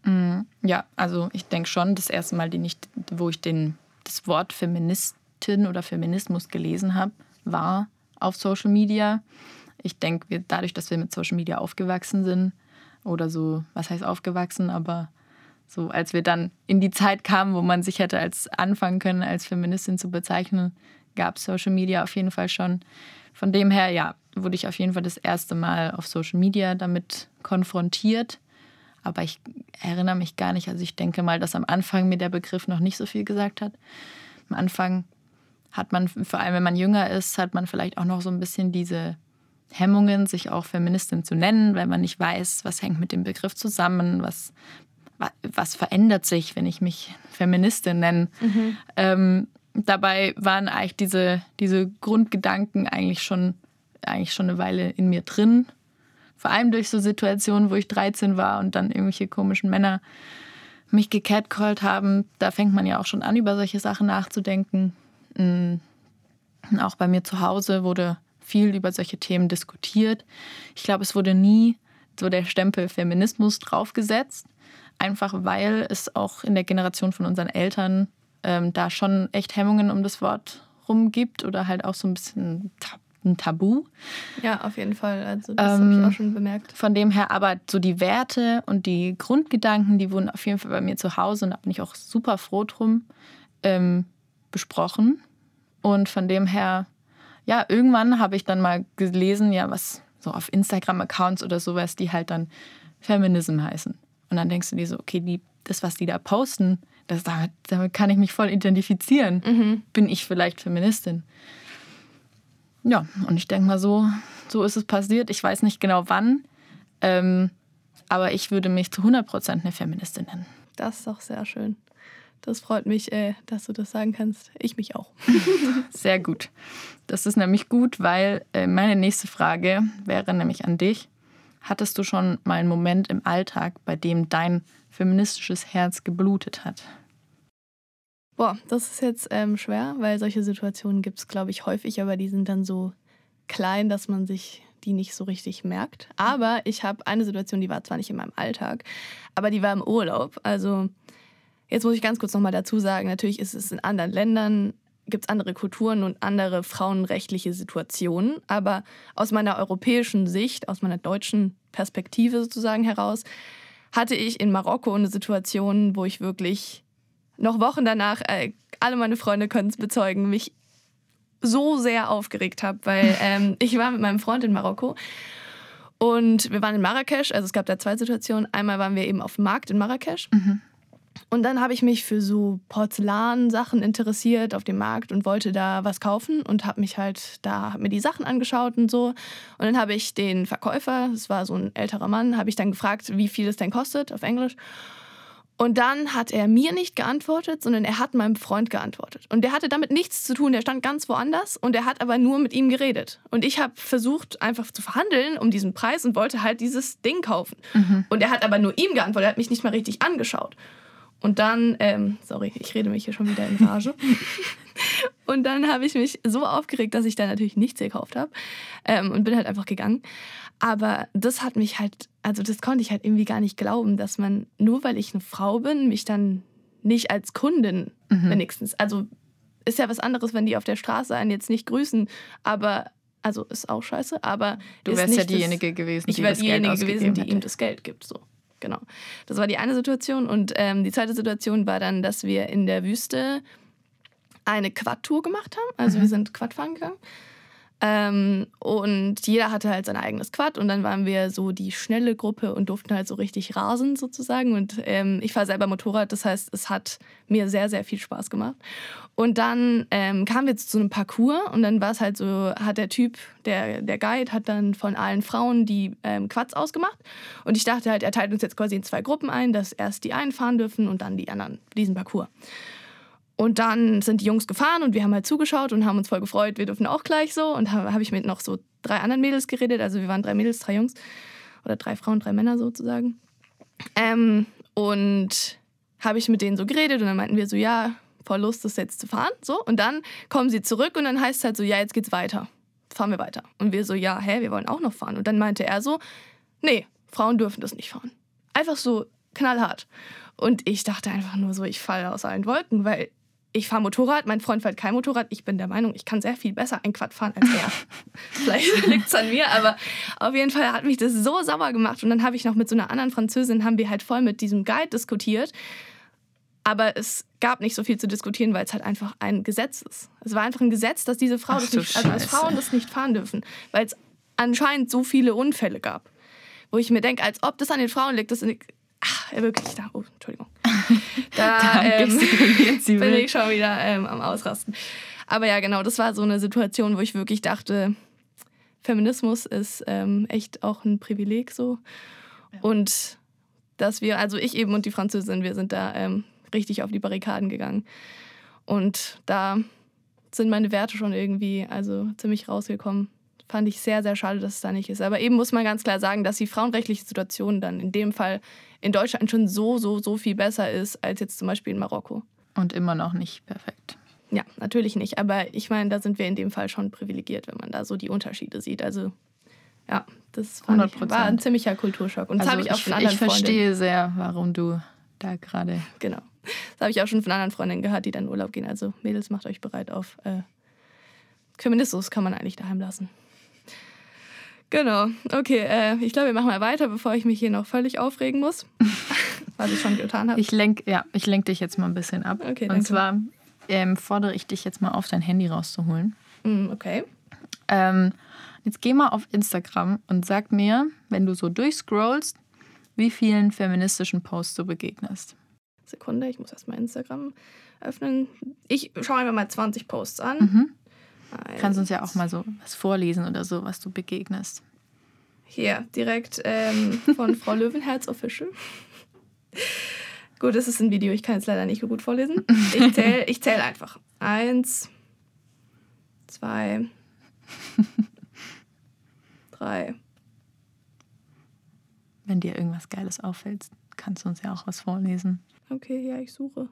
Ja, also ich denke schon, das erste Mal, den ich, wo ich den, das Wort Feministin oder Feminismus gelesen habe, war auf Social Media. Ich denke, dadurch, dass wir mit Social Media aufgewachsen sind oder so, was heißt aufgewachsen, aber so als wir dann in die Zeit kamen, wo man sich hätte als anfangen können, als Feministin zu bezeichnen, gab es Social Media auf jeden Fall schon. Von dem her, ja, wurde ich auf jeden Fall das erste Mal auf Social Media damit konfrontiert. Aber ich erinnere mich gar nicht. Also ich denke mal, dass am Anfang mir der Begriff noch nicht so viel gesagt hat. Am Anfang hat man, vor allem wenn man jünger ist, hat man vielleicht auch noch so ein bisschen diese Hemmungen, sich auch Feministin zu nennen, weil man nicht weiß, was hängt mit dem Begriff zusammen, was, was verändert sich, wenn ich mich Feministin nenne. Mhm. Ähm, dabei waren eigentlich diese, diese Grundgedanken eigentlich schon, eigentlich schon eine Weile in mir drin. Vor allem durch so Situationen, wo ich dreizehn war und dann irgendwelche komischen Männer mich gecatcallt haben. Da fängt man ja auch schon an, über solche Sachen nachzudenken. Und auch bei mir zu Hause wurde viel über solche Themen diskutiert. Ich glaube, es wurde nie so der Stempel Feminismus draufgesetzt. Einfach weil es auch in der Generation von unseren Eltern ähm, da schon echt Hemmungen um das Wort rum gibt oder halt auch so ein bisschen ein Tabu. Ja, auf jeden Fall. Also das ähm, habe ich auch schon bemerkt. Von dem her, aber so die Werte und die Grundgedanken, die wurden auf jeden Fall bei mir zu Hause und da bin ich auch super froh drum, ähm, besprochen. Und von dem her, ja, irgendwann habe ich dann mal gelesen, ja, was so auf Instagram-Accounts oder sowas, die halt dann Feminism heißen. Und dann denkst du dir so, okay, die, das, was die da posten, das, damit, damit kann ich mich voll identifizieren. Mhm. Bin ich vielleicht Feministin? Ja, und ich denke mal, so, so ist es passiert. Ich weiß nicht genau wann, ähm, aber ich würde mich zu hundert Prozent eine Feministin nennen. Das ist doch sehr schön. Das freut mich, äh, dass du das sagen kannst. Ich mich auch. Sehr gut. Das ist nämlich gut, weil äh, meine nächste Frage wäre nämlich an dich. Hattest du schon mal einen Moment im Alltag, bei dem dein feministisches Herz geblutet hat? Boah, das ist jetzt ähm, schwer, weil solche Situationen gibt es, glaube ich, häufig, aber die sind dann so klein, dass man sich die nicht so richtig merkt. Aber ich habe eine Situation, die war zwar nicht in meinem Alltag, aber die war im Urlaub. Also jetzt muss ich ganz kurz nochmal dazu sagen, natürlich ist es in anderen Ländern, gibt es andere Kulturen und andere frauenrechtliche Situationen. Aber aus meiner europäischen Sicht, aus meiner deutschen Perspektive sozusagen heraus, hatte ich in Marokko eine Situation, wo ich wirklich noch Wochen danach, äh, alle meine Freunde können es bezeugen, mich so sehr aufgeregt habe, weil ähm, ich war mit meinem Freund in Marokko und wir waren in Marrakesch, also es gab da zwei Situationen. Einmal waren wir eben auf dem Markt in Marrakesch mhm. und dann habe ich mich für so Porzellansachen interessiert auf dem Markt und wollte da was kaufen und habe mich halt da, hab mir die Sachen angeschaut und so. Und dann habe ich den Verkäufer, das war so ein älterer Mann, habe ich dann gefragt, wie viel es denn kostet auf Englisch. Und dann hat er mir nicht geantwortet, sondern er hat meinem Freund geantwortet. Und der hatte damit nichts zu tun, der stand ganz woanders und er hat aber nur mit ihm geredet. Und ich habe versucht, einfach zu verhandeln um diesen Preis und wollte halt dieses Ding kaufen. Mhm. Und er hat aber nur ihm geantwortet, er hat mich nicht mal richtig angeschaut. Und dann, ähm, sorry, ich rede mich hier schon wieder in Rage. Und dann habe ich mich so aufgeregt, dass ich da natürlich nichts gekauft habe ähm, und bin halt einfach gegangen. Aber das hat mich halt, also das konnte ich halt irgendwie gar nicht glauben, dass man, nur weil ich eine Frau bin, mich dann nicht als Kundin mhm. wenigstens, also ist ja was anderes, wenn die auf der Straße einen jetzt nicht grüßen, aber, also ist auch scheiße, aber du ist wärst nicht ja diejenige das, gewesen, ich die wär das Geld diejenige gewesen, die hätte. ihm das Geld gibt, so. Genau. Das war die eine Situation und ähm, die zweite Situation war dann, dass wir in der Wüste eine Quad-Tour gemacht haben, also mhm. wir sind Quad fahren gegangen. Ähm, und jeder hatte halt sein eigenes Quad und dann waren wir so die schnelle Gruppe und durften halt so richtig rasen sozusagen. Und ähm, ich fahre selber Motorrad, das heißt, es hat mir sehr, sehr viel Spaß gemacht. Und dann ähm, kamen wir zu so einem Parcours und dann war es halt so, hat der Typ, der, der Guide, hat dann von allen Frauen die ähm, Quads ausgemacht. Und ich dachte halt, er teilt uns jetzt quasi in zwei Gruppen ein, dass erst die einen fahren dürfen und dann die anderen diesen Parcours. Und dann sind die Jungs gefahren und wir haben halt zugeschaut und haben uns voll gefreut, wir dürfen auch gleich so. Und habe hab ich mit noch so drei anderen Mädels geredet, also wir waren drei Mädels, drei Jungs. Oder drei Frauen, drei Männer sozusagen. Ähm, und habe ich mit denen so geredet und dann meinten wir so, ja, voll Lust, das jetzt zu fahren. So. Und dann kommen sie zurück und dann heißt es halt so, ja, jetzt geht's weiter. Fahren wir weiter. Und wir so, ja, hä, wir wollen auch noch fahren. Und dann meinte er so, nee, Frauen dürfen das nicht fahren. Einfach so knallhart. Und ich dachte einfach nur so, ich falle aus allen Wolken, weil ich fahre Motorrad, mein Freund fährt kein Motorrad. Ich bin der Meinung, ich kann sehr viel besser ein Quad fahren als er. Vielleicht liegt es an mir, aber auf jeden Fall hat mich das so sauer gemacht. Und dann habe ich noch mit so einer anderen Französin, haben wir halt voll mit diesem Guide diskutiert. Aber es gab nicht so viel zu diskutieren, weil es halt einfach ein Gesetz ist. Es war einfach ein Gesetz, dass diese Frau Ach das du nicht, also dass Scheiße. Frauen das nicht fahren dürfen. Weil es anscheinend so viele Unfälle gab. Wo ich mir denke, als ob das an den Frauen liegt, das liegt, ach, wirklich, da, oh, Entschuldigung. Da, Da ähm, gestikuliert sie bin wild. ich schon wieder ähm, am Ausrasten. Aber ja, genau, das war so eine Situation, wo ich wirklich dachte, Feminismus ist ähm, echt auch ein Privileg so. Ja. Und dass wir, also ich eben und die Französin, wir sind da ähm, richtig auf die Barrikaden gegangen. Und da sind meine Werte schon irgendwie also ziemlich rausgekommen. Fand ich sehr, sehr schade, dass es da nicht ist. Aber eben muss man ganz klar sagen, dass die frauenrechtliche Situation dann in dem Fall in Deutschland schon so, so, so viel besser ist als jetzt zum Beispiel in Marokko. Und immer noch nicht perfekt. Ja, natürlich nicht. Aber ich meine, da sind wir in dem Fall schon privilegiert, wenn man da so die Unterschiede sieht. Also ja, das fand hundert ich, Prozent. war ein ziemlicher Kulturschock. Und das Also habe ich auch ich, von anderen ich verstehe Freundinnen. sehr, warum du da gerade... Genau. Das habe ich auch schon von anderen Freundinnen gehört, die dann in Urlaub gehen. Also Mädels, macht euch bereit auf äh, Feminismus kann man eigentlich daheim lassen. Genau, okay, äh, ich glaube, wir machen mal weiter, bevor ich mich hier noch völlig aufregen muss, was ich schon getan habe. Ich lenk, ja, ich lenk dich jetzt mal ein bisschen ab. Okay, Und danke. zwar ähm, fordere ich dich jetzt mal auf, dein Handy rauszuholen. Mm, okay. Ähm, jetzt geh mal auf Instagram und sag mir, wenn du so durchscrollst, wie vielen feministischen Posts du begegnest. Sekunde, ich muss erstmal Instagram öffnen. Ich schaue einfach mal zwanzig Posts an. Mhm. Eins, Kannst uns ja auch mal so was vorlesen oder so, was du begegnest. Hier, direkt ähm, von Frau Löwenherz Official. Gut, das ist ein Video, ich kann es leider nicht so gut vorlesen. Ich zähle ich zähl einfach. Eins, zwei, drei. Wenn dir irgendwas Geiles auffällt, kannst du uns ja auch was vorlesen. Okay, ja, ich suche.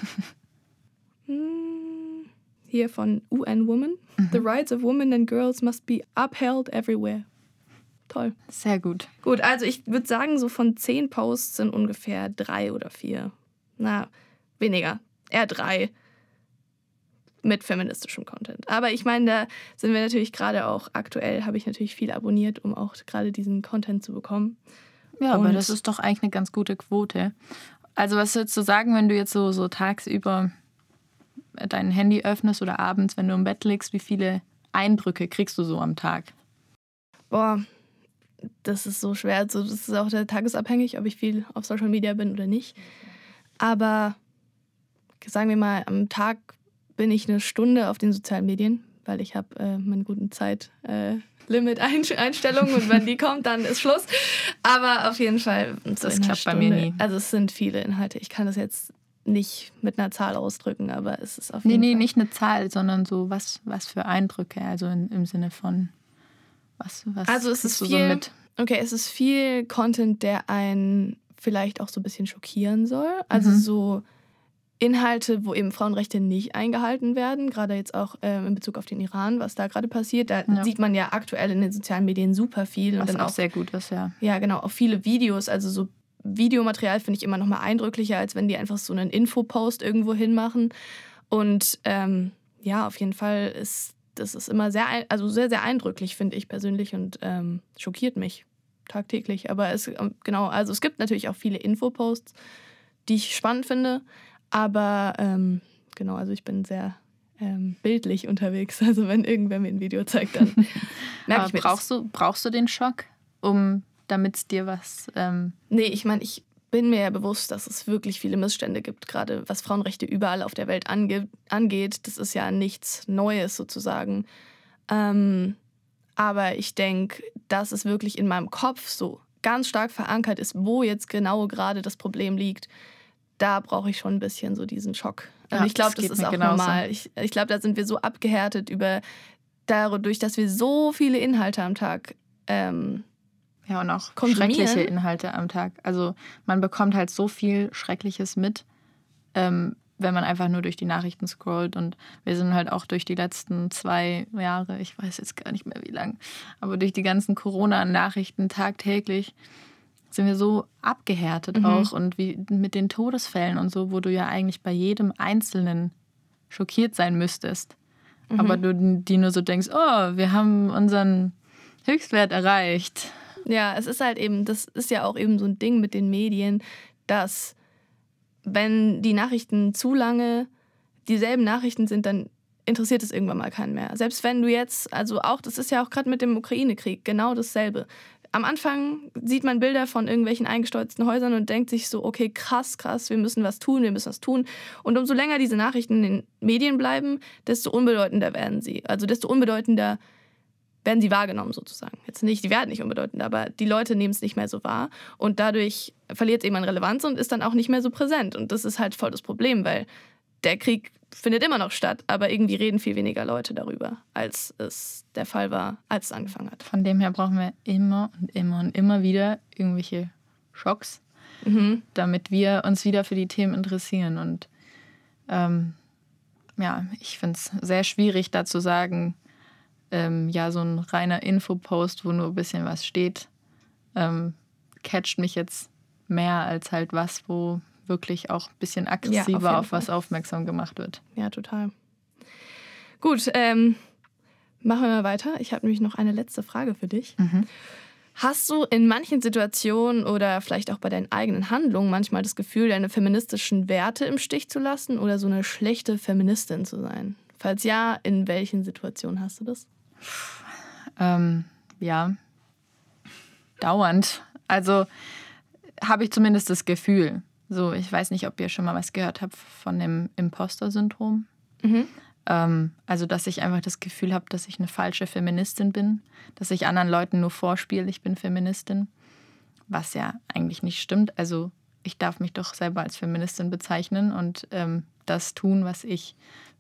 Hm, Hier von U N Women. The rights of women and girls must be upheld everywhere. Toll. Sehr gut. Gut, also ich würde sagen, so von zehn Posts sind ungefähr drei oder vier. Na, weniger. Eher drei mit feministischem Content. Aber ich meine, da sind wir natürlich gerade auch aktuell, habe ich natürlich viel abonniert, um auch gerade diesen Content zu bekommen. Ja, aber Und- das ist doch eigentlich eine ganz gute Quote. Also was würdest du sagen, wenn du jetzt so, so tagsüber dein Handy öffnest oder abends, wenn du im Bett liegst, wie viele Eindrücke kriegst du so am Tag? Boah, das ist so schwer. Also das ist auch tagesabhängig, ob ich viel auf Social Media bin oder nicht. Aber sagen wir mal, am Tag bin ich eine Stunde auf den sozialen Medien, weil ich habe äh, meine guten Zeit-Limit-Einstellungen und wenn die kommt, dann ist Schluss. Aber auf jeden Fall so Das in einer klappt bei mir Stunde. nie. Also es sind viele Inhalte. Ich kann das jetzt nicht mit einer Zahl ausdrücken, aber es ist auf Nee, jeden nee, Fall... nicht eine Zahl, sondern so was, was für Eindrücke, also in, im Sinne von was, was Also es kriegst ist du viel, so mit? okay, es ist viel Content, der einen vielleicht auch so ein bisschen schockieren soll. Also Mhm. so Inhalte, wo eben Frauenrechte nicht eingehalten werden, gerade jetzt auch ähm, in Bezug auf den Iran, was da gerade passiert. Da Ja. sieht man ja aktuell in den sozialen Medien super viel. Und Was dann auch auch, sehr gut ist, ja. ja genau, auch viele Videos, also so Videomaterial finde ich immer noch mal eindrücklicher, als wenn die einfach so einen Infopost irgendwo hinmachen. Und ähm, ja, auf jeden Fall ist das ist immer sehr, ein- also sehr, sehr eindrücklich, finde ich persönlich und ähm, schockiert mich tagtäglich. Aber es, ähm, genau, also es gibt natürlich auch viele Infoposts, die ich spannend finde. Aber ähm, genau, also ich bin sehr ähm, bildlich unterwegs. Also wenn irgendwer mir ein Video zeigt, dann merke Aber ich mir brauchst du, brauchst du den Schock, um damit es dir was... Ähm Nee, ich meine, ich bin mir ja bewusst, dass es wirklich viele Missstände gibt, gerade was Frauenrechte überall auf der Welt ange- angeht. Das ist ja nichts Neues sozusagen. Ähm, aber ich denke, dass es wirklich in meinem Kopf so ganz stark verankert ist, wo jetzt genau gerade das Problem liegt. Da brauche ich schon ein bisschen so diesen Schock. Ja, Und ich glaube, das das, geht ist mir auch genauso. normal. Ich, ich glaube, da sind wir so abgehärtet über dadurch, dass wir so viele Inhalte am Tag ähm, Ja, und auch konsumieren. schreckliche Inhalte am Tag. Also man bekommt halt so viel Schreckliches mit, ähm, wenn man einfach nur durch die Nachrichten scrollt. Und wir sind halt auch durch die letzten zwei Jahre, ich weiß jetzt gar nicht mehr wie lang, aber durch die ganzen Corona-Nachrichten tagtäglich sind wir so abgehärtet Mhm. auch. Und wie mit den Todesfällen und so, wo du ja eigentlich bei jedem Einzelnen schockiert sein müsstest. Mhm. Aber du die nur so denkst, oh, wir haben unseren Höchstwert erreicht. Ja, es ist halt eben, das ist ja auch eben so ein Ding mit den Medien, dass wenn die Nachrichten zu lange dieselben Nachrichten sind, dann interessiert es irgendwann mal keinen mehr. Selbst wenn du jetzt, also auch, das ist ja auch gerade mit dem Ukraine-Krieg genau dasselbe. Am Anfang sieht man Bilder von irgendwelchen eingestürzten Häusern und denkt sich so, okay, krass, krass, wir müssen was tun, wir müssen was tun. Und umso länger diese Nachrichten in den Medien bleiben, desto unbedeutender werden sie. Also desto unbedeutender werden sie wahrgenommen sozusagen. Jetzt nicht, die werden nicht unbedeutend, aber die Leute nehmen es nicht mehr so wahr und dadurch verliert es eben an Relevanz und ist dann auch nicht mehr so präsent. Und das ist halt voll das Problem, weil der Krieg findet immer noch statt, aber irgendwie reden viel weniger Leute darüber, als es der Fall war, als es angefangen hat. Von dem her brauchen wir immer und immer und immer wieder irgendwelche Schocks, Mhm. damit wir uns wieder für die Themen interessieren. Und ähm, ja, ich finde es sehr schwierig, da zu sagen, ähm, ja, so ein reiner Infopost, wo nur ein bisschen was steht, ähm, catcht mich jetzt mehr als halt was, wo wirklich auch ein bisschen aggressiver jeden auf Fall. was aufmerksam gemacht wird. Ja, total. Gut, ähm, machen wir mal weiter. Ich habe nämlich noch eine letzte Frage für dich. Hast du in manchen Situationen oder vielleicht auch bei deinen eigenen Handlungen manchmal das Gefühl, deine feministischen Werte im Stich zu lassen oder so eine schlechte Feministin zu sein? Falls ja, in welchen Situationen hast du das? Ähm, ja, dauernd. Also habe ich zumindest das Gefühl. So, ich weiß nicht, ob ihr schon mal was gehört habt von dem Imposter-Syndrom. Mhm. Ähm, also, dass ich einfach das Gefühl habe, dass ich eine falsche Feministin bin, dass ich anderen Leuten nur vorspiele, ich bin Feministin, was ja eigentlich nicht stimmt. Also ich darf mich doch selber als Feministin bezeichnen und ähm, das tun, was ich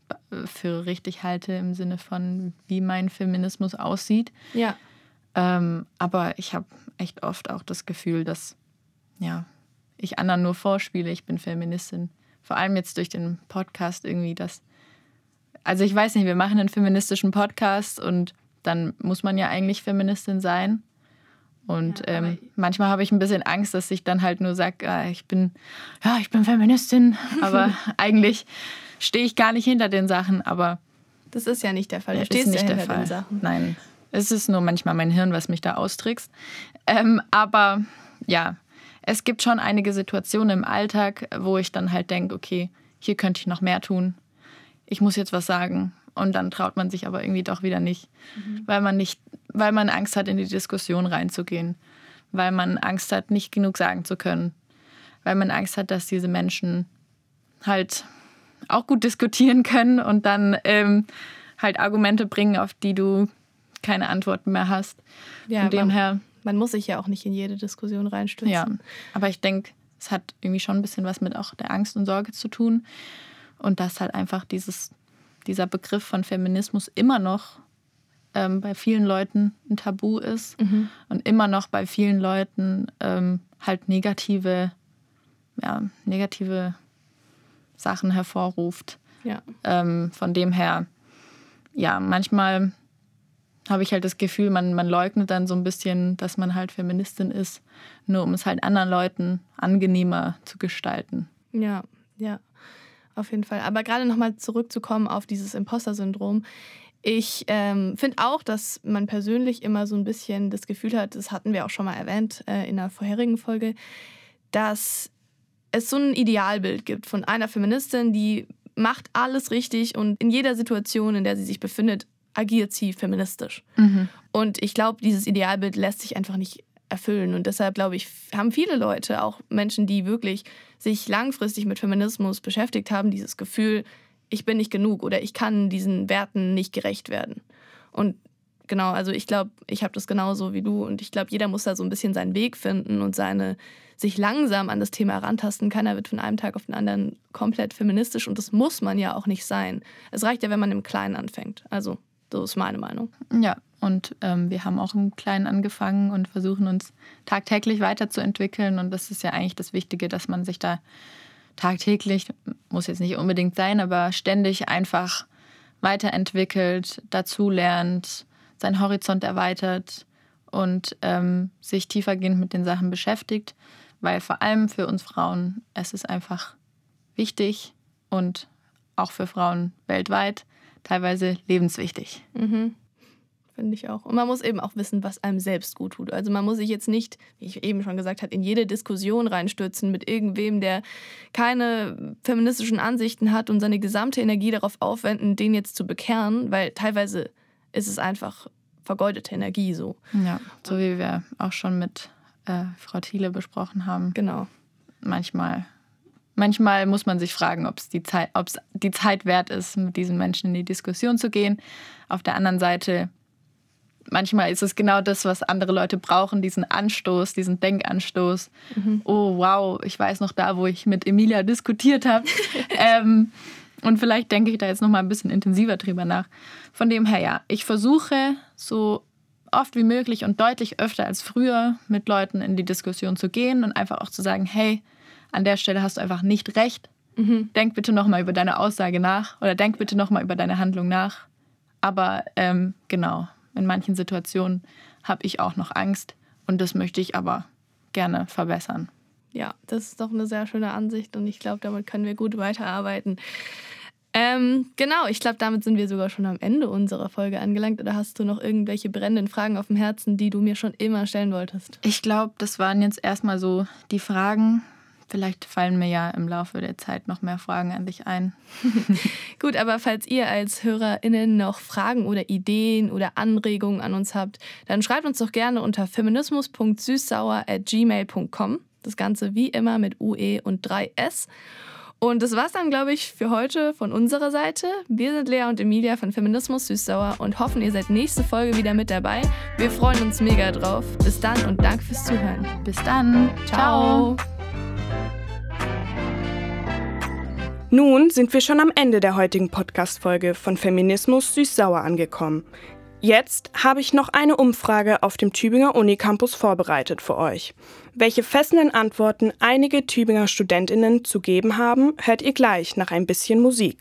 für richtig halte im Sinne von, wie mein Feminismus aussieht. Ja. Ähm, aber ich habe echt oft auch das Gefühl, dass ja, ich anderen nur vorspiele, ich bin Feministin. Vor allem jetzt durch den Podcast irgendwie, dass also ich weiß nicht, wir machen einen feministischen Podcast und dann muss man ja eigentlich Feministin sein. Und Ja, aber- ähm, manchmal habe ich ein bisschen Angst, dass ich dann halt nur sage, ah, ich bin, ja, ich bin Feministin, aber eigentlich stehe ich gar nicht hinter den Sachen. Aber Das ist ja nicht der Fall. Du ist stehst nicht ja der hinter Fall. den Sachen. Nein, es ist nur manchmal mein Hirn, was mich da austrickst. Ähm, aber ja, es gibt schon einige Situationen im Alltag, wo ich dann halt denke, okay, hier könnte ich noch mehr tun. Ich muss jetzt was sagen. Und dann traut man sich aber irgendwie doch wieder nicht, Mhm. weil man nicht, weil man Angst hat, in die Diskussion reinzugehen, weil man Angst hat, nicht genug sagen zu können, weil man Angst hat, dass diese Menschen halt auch gut diskutieren können und dann ähm, halt Argumente bringen, auf die du keine Antworten mehr hast. Ja, Von dem man, her, man muss sich ja auch nicht in jede Diskussion reinstürzen. ja. Aber ich denke, es hat irgendwie schon ein bisschen was mit auch der Angst und Sorge zu tun. Und dass halt einfach dieses, dieser Begriff von Feminismus immer noch ähm, bei vielen Leuten ein Tabu ist Mhm. und immer noch bei vielen Leuten ähm, halt negative, ja, negative Sachen hervorruft. Ja. Ähm, von dem her, ja, manchmal habe ich halt das Gefühl, man, man leugnet dann so ein bisschen, dass man halt Feministin ist, nur um es halt anderen Leuten angenehmer zu gestalten. Ja, ja, auf jeden Fall. Aber gerade nochmal zurückzukommen auf dieses Imposter-Syndrom. Ich ähm, finde auch, dass man persönlich immer so ein bisschen das Gefühl hat, das hatten wir auch schon mal erwähnt äh, in einer vorherigen Folge, dass es so ein Idealbild gibt von einer Feministin, die macht alles richtig und in jeder Situation, in der sie sich befindet, agiert sie feministisch. Mhm. Und ich glaube, dieses Idealbild lässt sich einfach nicht erfüllen. Und deshalb, glaube ich, haben viele Leute, auch Menschen, die wirklich sich langfristig mit Feminismus beschäftigt haben, dieses Gefühl, ich bin nicht genug oder ich kann diesen Werten nicht gerecht werden. Und genau, also ich glaube, ich habe das genauso wie du. Und ich glaube, jeder muss da so ein bisschen seinen Weg finden und seine, sich langsam an das Thema herantasten. Keiner wird von einem Tag auf den anderen komplett feministisch. Und das muss man ja auch nicht sein. Es reicht ja, wenn man im Kleinen anfängt. Also, so ist meine Meinung. Ja, und ähm, wir haben auch im Kleinen angefangen und versuchen uns tagtäglich weiterzuentwickeln. Und das ist ja eigentlich das Wichtige, dass man sich da tagtäglich, muss jetzt nicht unbedingt sein, aber ständig einfach weiterentwickelt, dazulernt, seinen Horizont erweitert und ähm, sich tiefergehend mit den Sachen beschäftigt. Weil vor allem für uns Frauen, es ist einfach wichtig und auch für Frauen weltweit teilweise lebenswichtig. Mhm. Finde ich auch. Und man muss eben auch wissen, was einem selbst gut tut. Also man muss sich jetzt nicht, wie ich eben schon gesagt habe, in jede Diskussion reinstürzen mit irgendwem, der keine feministischen Ansichten hat und seine gesamte Energie darauf aufwenden, den jetzt zu bekehren, weil teilweise ist es einfach vergeudete Energie so. Ja, so wie wir auch schon mit äh, Frau Thiele besprochen haben. Genau. Manchmal, manchmal muss man sich fragen, ob es die Zeit, ob es die Zeit wert ist, mit diesen Menschen in die Diskussion zu gehen. Auf der anderen Seite, manchmal ist es genau das, was andere Leute brauchen, diesen Anstoß, diesen Denkanstoß. Mhm. Oh, wow, ich weiß noch da, wo ich mit Emilia diskutiert habe. ähm, und vielleicht denke ich da jetzt noch mal ein bisschen intensiver drüber nach. Von dem her, ja, ich versuche so oft wie möglich und deutlich öfter als früher mit Leuten in die Diskussion zu gehen und einfach auch zu sagen, hey, an der Stelle hast du einfach nicht recht. Mhm. Denk bitte noch mal über deine Aussage nach oder denk bitte noch mal über deine Handlung nach. Aber ähm, genau, in manchen Situationen habe ich auch noch Angst und das möchte ich aber gerne verbessern. Ja, das ist doch eine sehr schöne Ansicht und ich glaube, damit können wir gut weiterarbeiten. Ähm, genau, ich glaube, damit sind wir sogar schon am Ende unserer Folge angelangt. Oder hast du noch irgendwelche brennenden Fragen auf dem Herzen, die du mir schon immer stellen wolltest? Ich glaube, das waren jetzt erstmal so die Fragen. Vielleicht fallen mir ja im Laufe der Zeit noch mehr Fragen an dich ein. Gut, aber falls ihr als HörerInnen noch Fragen oder Ideen oder Anregungen an uns habt, dann schreibt uns doch gerne unter feminismus punkt süßsauer at gmail punkt com. Das Ganze wie immer mit U E und drei S. Und das war's dann, glaube ich, für heute von unserer Seite. Wir sind Lea und Emilia von Feminismus Süßsauer und hoffen, ihr seid nächste Folge wieder mit dabei. Wir freuen uns mega drauf. Bis dann und danke fürs Zuhören. Bis dann. Ciao. Ciao. Nun sind wir schon am Ende der heutigen Podcast-Folge von Feminismus Süß-Sauer angekommen. Jetzt habe ich noch eine Umfrage auf dem Tübinger Unicampus vorbereitet für euch. Welche fesselnden Antworten einige Tübinger StudentInnen zu geben haben, hört ihr gleich nach ein bisschen Musik.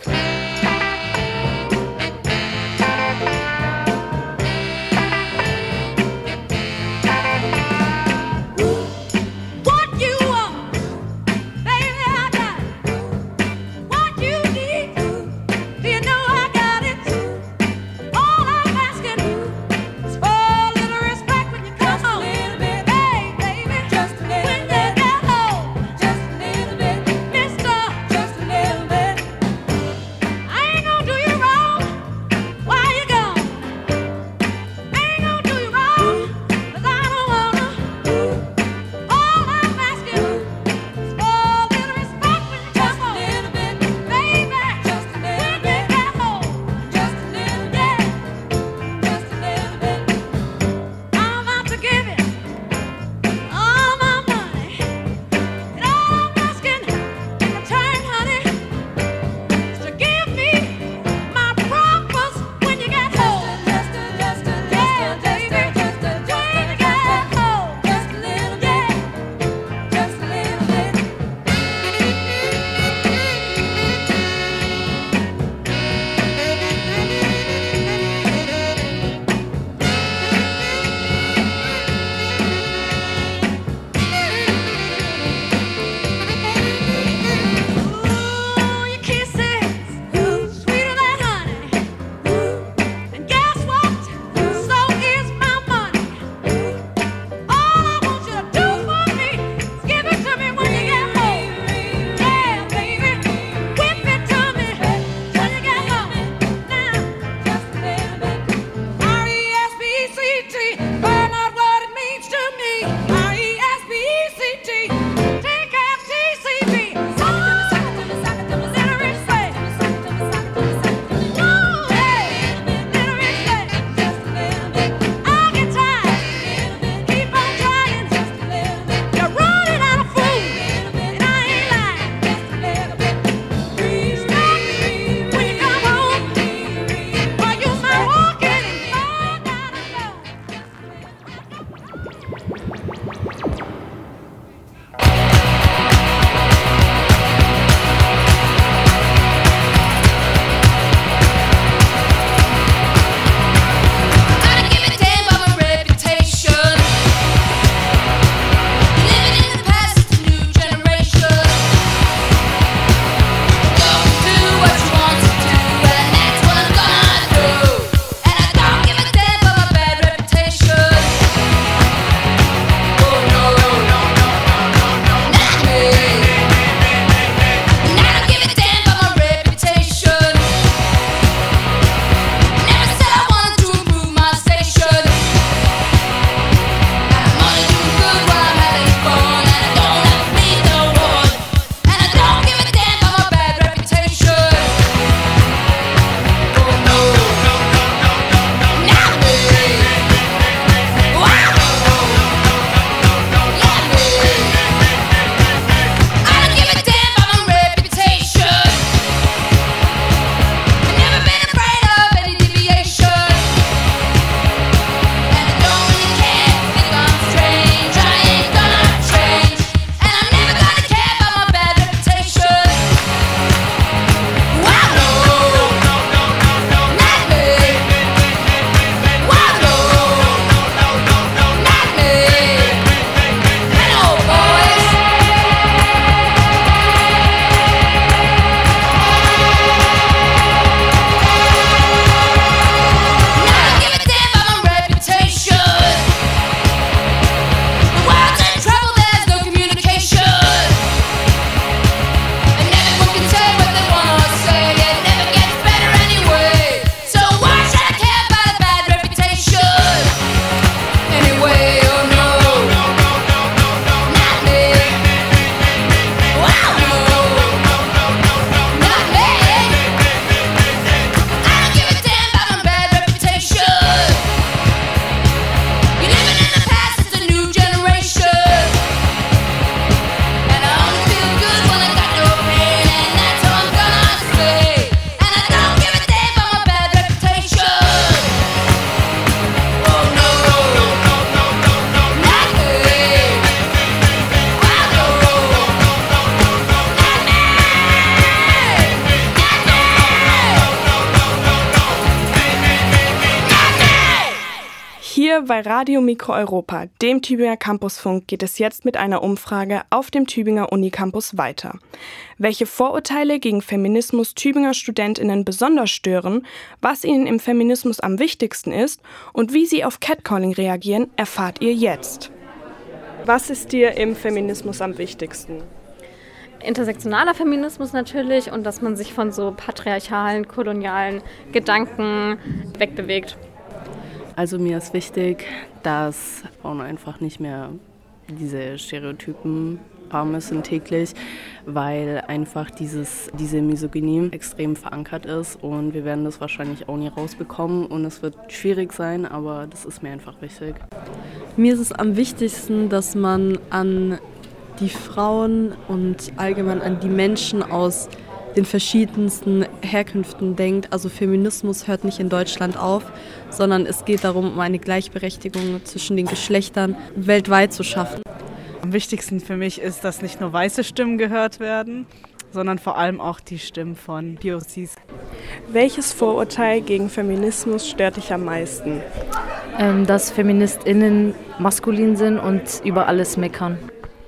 Hier bei Radio Mikro Europa, dem Tübinger Campusfunk, geht es jetzt mit einer Umfrage auf dem Tübinger Unicampus weiter. Welche Vorurteile gegen Feminismus Tübinger StudentInnen besonders stören, was ihnen im Feminismus am wichtigsten ist und wie sie auf Catcalling reagieren, erfahrt ihr jetzt. Was ist dir im Feminismus am wichtigsten? Intersektionaler Feminismus natürlich und dass man sich von so patriarchalen, kolonialen Gedanken wegbewegt. Also mir ist wichtig, dass Frauen einfach nicht mehr diese Stereotypen haben müssen täglich, weil einfach dieses, diese Misogynie extrem verankert ist und wir werden das wahrscheinlich auch nie rausbekommen und es wird schwierig sein, aber das ist mir einfach wichtig. Mir ist es am wichtigsten, dass man an die Frauen und allgemein an die Menschen aus den verschiedensten Herkünften denkt. Also Feminismus hört nicht in Deutschland auf, sondern es geht darum, um eine Gleichberechtigung zwischen den Geschlechtern weltweit zu schaffen. Am wichtigsten für mich ist, dass nicht nur weiße Stimmen gehört werden, sondern vor allem auch die Stimmen von P O Cs. Welches Vorurteil gegen Feminismus stört dich am meisten? Ähm, dass FeministInnen maskulin sind und über alles meckern.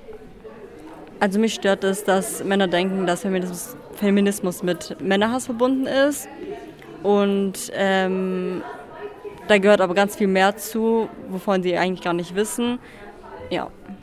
Also mich stört es, dass Männer denken, dass Feminismus, Feminismus mit Männerhass verbunden ist. Und ähm, da gehört aber ganz viel mehr zu, wovon sie eigentlich gar nicht wissen. Ja.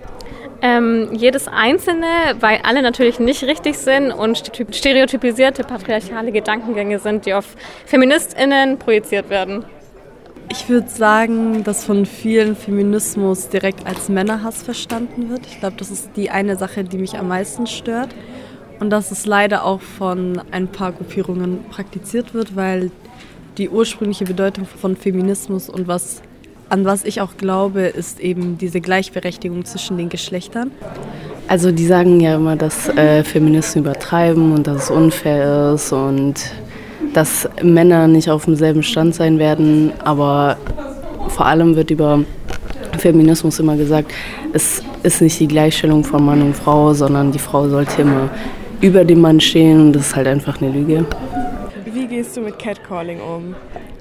Ähm, jedes Einzelne, weil alle natürlich nicht richtig sind und stereotypisierte patriarchale Gedankengänge sind, die auf FeministInnen projiziert werden. Ich würde sagen, dass von vielen Feminismus direkt als Männerhass verstanden wird. Ich glaube, das ist die eine Sache, die mich am meisten stört. Und dass es leider auch von ein paar Gruppierungen praktiziert wird, weil die ursprüngliche Bedeutung von Feminismus und was, an was ich auch glaube, ist eben diese Gleichberechtigung zwischen den Geschlechtern. Also die sagen ja immer, dass äh, Feministen übertreiben und dass es unfair ist und dass Männer nicht auf demselben Stand sein werden, aber vor allem wird über Feminismus immer gesagt, es ist nicht die Gleichstellung von Mann und Frau, sondern die Frau sollte immer über dem Mann stehen und das ist halt einfach eine Lüge. Wie gehst du mit Catcalling um?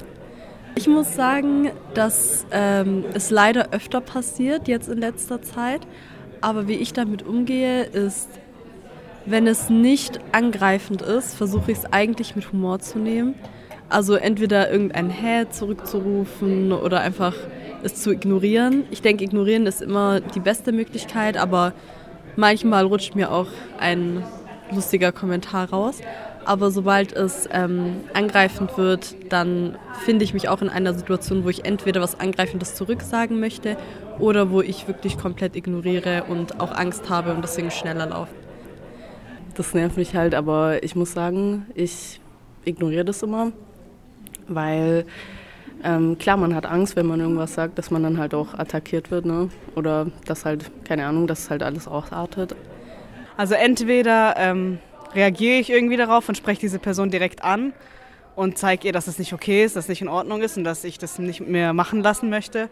Ich muss sagen, dass ähm, es leider öfter passiert, jetzt in letzter Zeit, aber wie ich damit umgehe, ist, wenn es nicht angreifend ist, versuche ich es eigentlich mit Humor zu nehmen. Also entweder irgendein Hä zurückzurufen oder einfach es zu ignorieren. Ich denke, ignorieren ist immer die beste Möglichkeit, aber manchmal rutscht mir auch ein lustiger Kommentar raus. Aber sobald es ähm, angreifend wird, dann finde ich mich auch in einer Situation, wo ich entweder was Angreifendes zurücksagen möchte oder wo ich wirklich komplett ignoriere und auch Angst habe und deswegen schneller laufe. Das nervt mich halt, aber ich muss sagen, ich ignoriere das immer, weil ähm, klar, man hat Angst, wenn man irgendwas sagt, dass man dann halt auch attackiert wird, ne? Oder dass halt, keine Ahnung, dass halt alles ausartet. Also entweder ähm, reagiere ich irgendwie darauf und spreche diese Person direkt an und zeige ihr, dass es nicht okay ist, dass es nicht in Ordnung ist und dass ich das nicht mehr machen lassen möchte.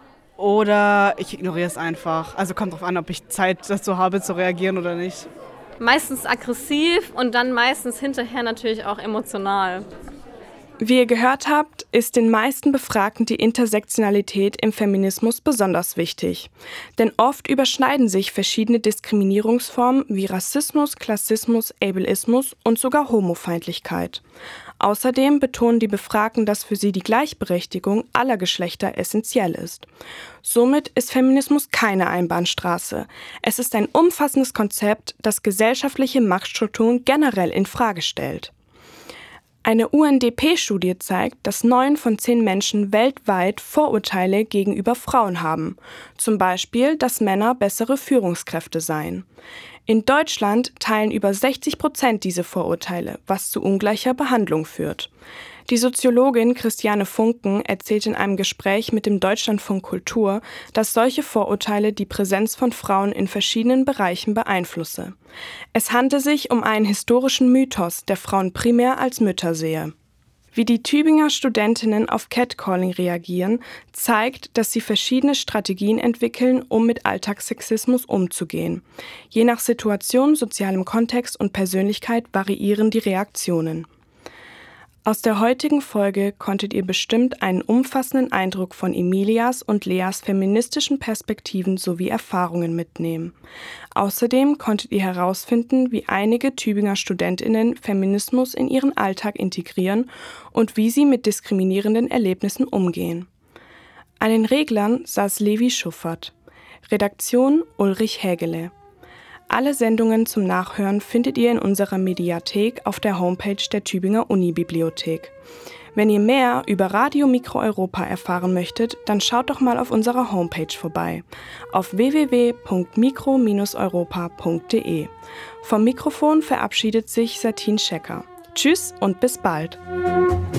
Oder ich ignoriere es einfach. Also kommt drauf an, ob ich Zeit dazu habe, zu reagieren oder nicht. Meistens aggressiv und dann meistens hinterher natürlich auch emotional. Wie ihr gehört habt, ist den meisten Befragten die Intersektionalität im Feminismus besonders wichtig. Denn oft überschneiden sich verschiedene Diskriminierungsformen wie Rassismus, Klassismus, Ableismus und sogar Homofeindlichkeit. Außerdem betonen die Befragten, dass für sie die Gleichberechtigung aller Geschlechter essentiell ist. Somit ist Feminismus keine Einbahnstraße. Es ist ein umfassendes Konzept, das gesellschaftliche Machtstrukturen generell in Frage stellt. Eine U N D P-Studie zeigt, dass neun von zehn Menschen weltweit Vorurteile gegenüber Frauen haben. Zum Beispiel, dass Männer bessere Führungskräfte seien. In Deutschland teilen über sechzig Prozent diese Vorurteile, was zu ungleicher Behandlung führt. Die Soziologin Christiane Funken erzählt in einem Gespräch mit dem Deutschlandfunk Kultur, dass solche Vorurteile die Präsenz von Frauen in verschiedenen Bereichen beeinflusse. Es handle sich um einen historischen Mythos, der Frauen primär als Mütter sehe. Wie die Tübinger Studentinnen auf Catcalling reagieren, zeigt, dass sie verschiedene Strategien entwickeln, um mit Alltagssexismus umzugehen. Je nach Situation, sozialem Kontext und Persönlichkeit variieren die Reaktionen. Aus der heutigen Folge konntet ihr bestimmt einen umfassenden Eindruck von Emilias und Leas feministischen Perspektiven sowie Erfahrungen mitnehmen. Außerdem konntet ihr herausfinden, wie einige Tübinger StudentInnen Feminismus in ihren Alltag integrieren und wie sie mit diskriminierenden Erlebnissen umgehen. An den Reglern saß Levi Schuffert. Redaktion Ulrich Hägele. Alle Sendungen zum Nachhören findet ihr in unserer Mediathek auf der Homepage der Tübinger Unibibliothek. Wenn ihr mehr über Radio Mikro Europa erfahren möchtet, dann schaut doch mal auf unserer Homepage vorbei, auf w w w punkt mikro Bindestrich europa punkt d e. Vom Mikrofon verabschiedet sich Satin Schecker. Tschüss und bis bald!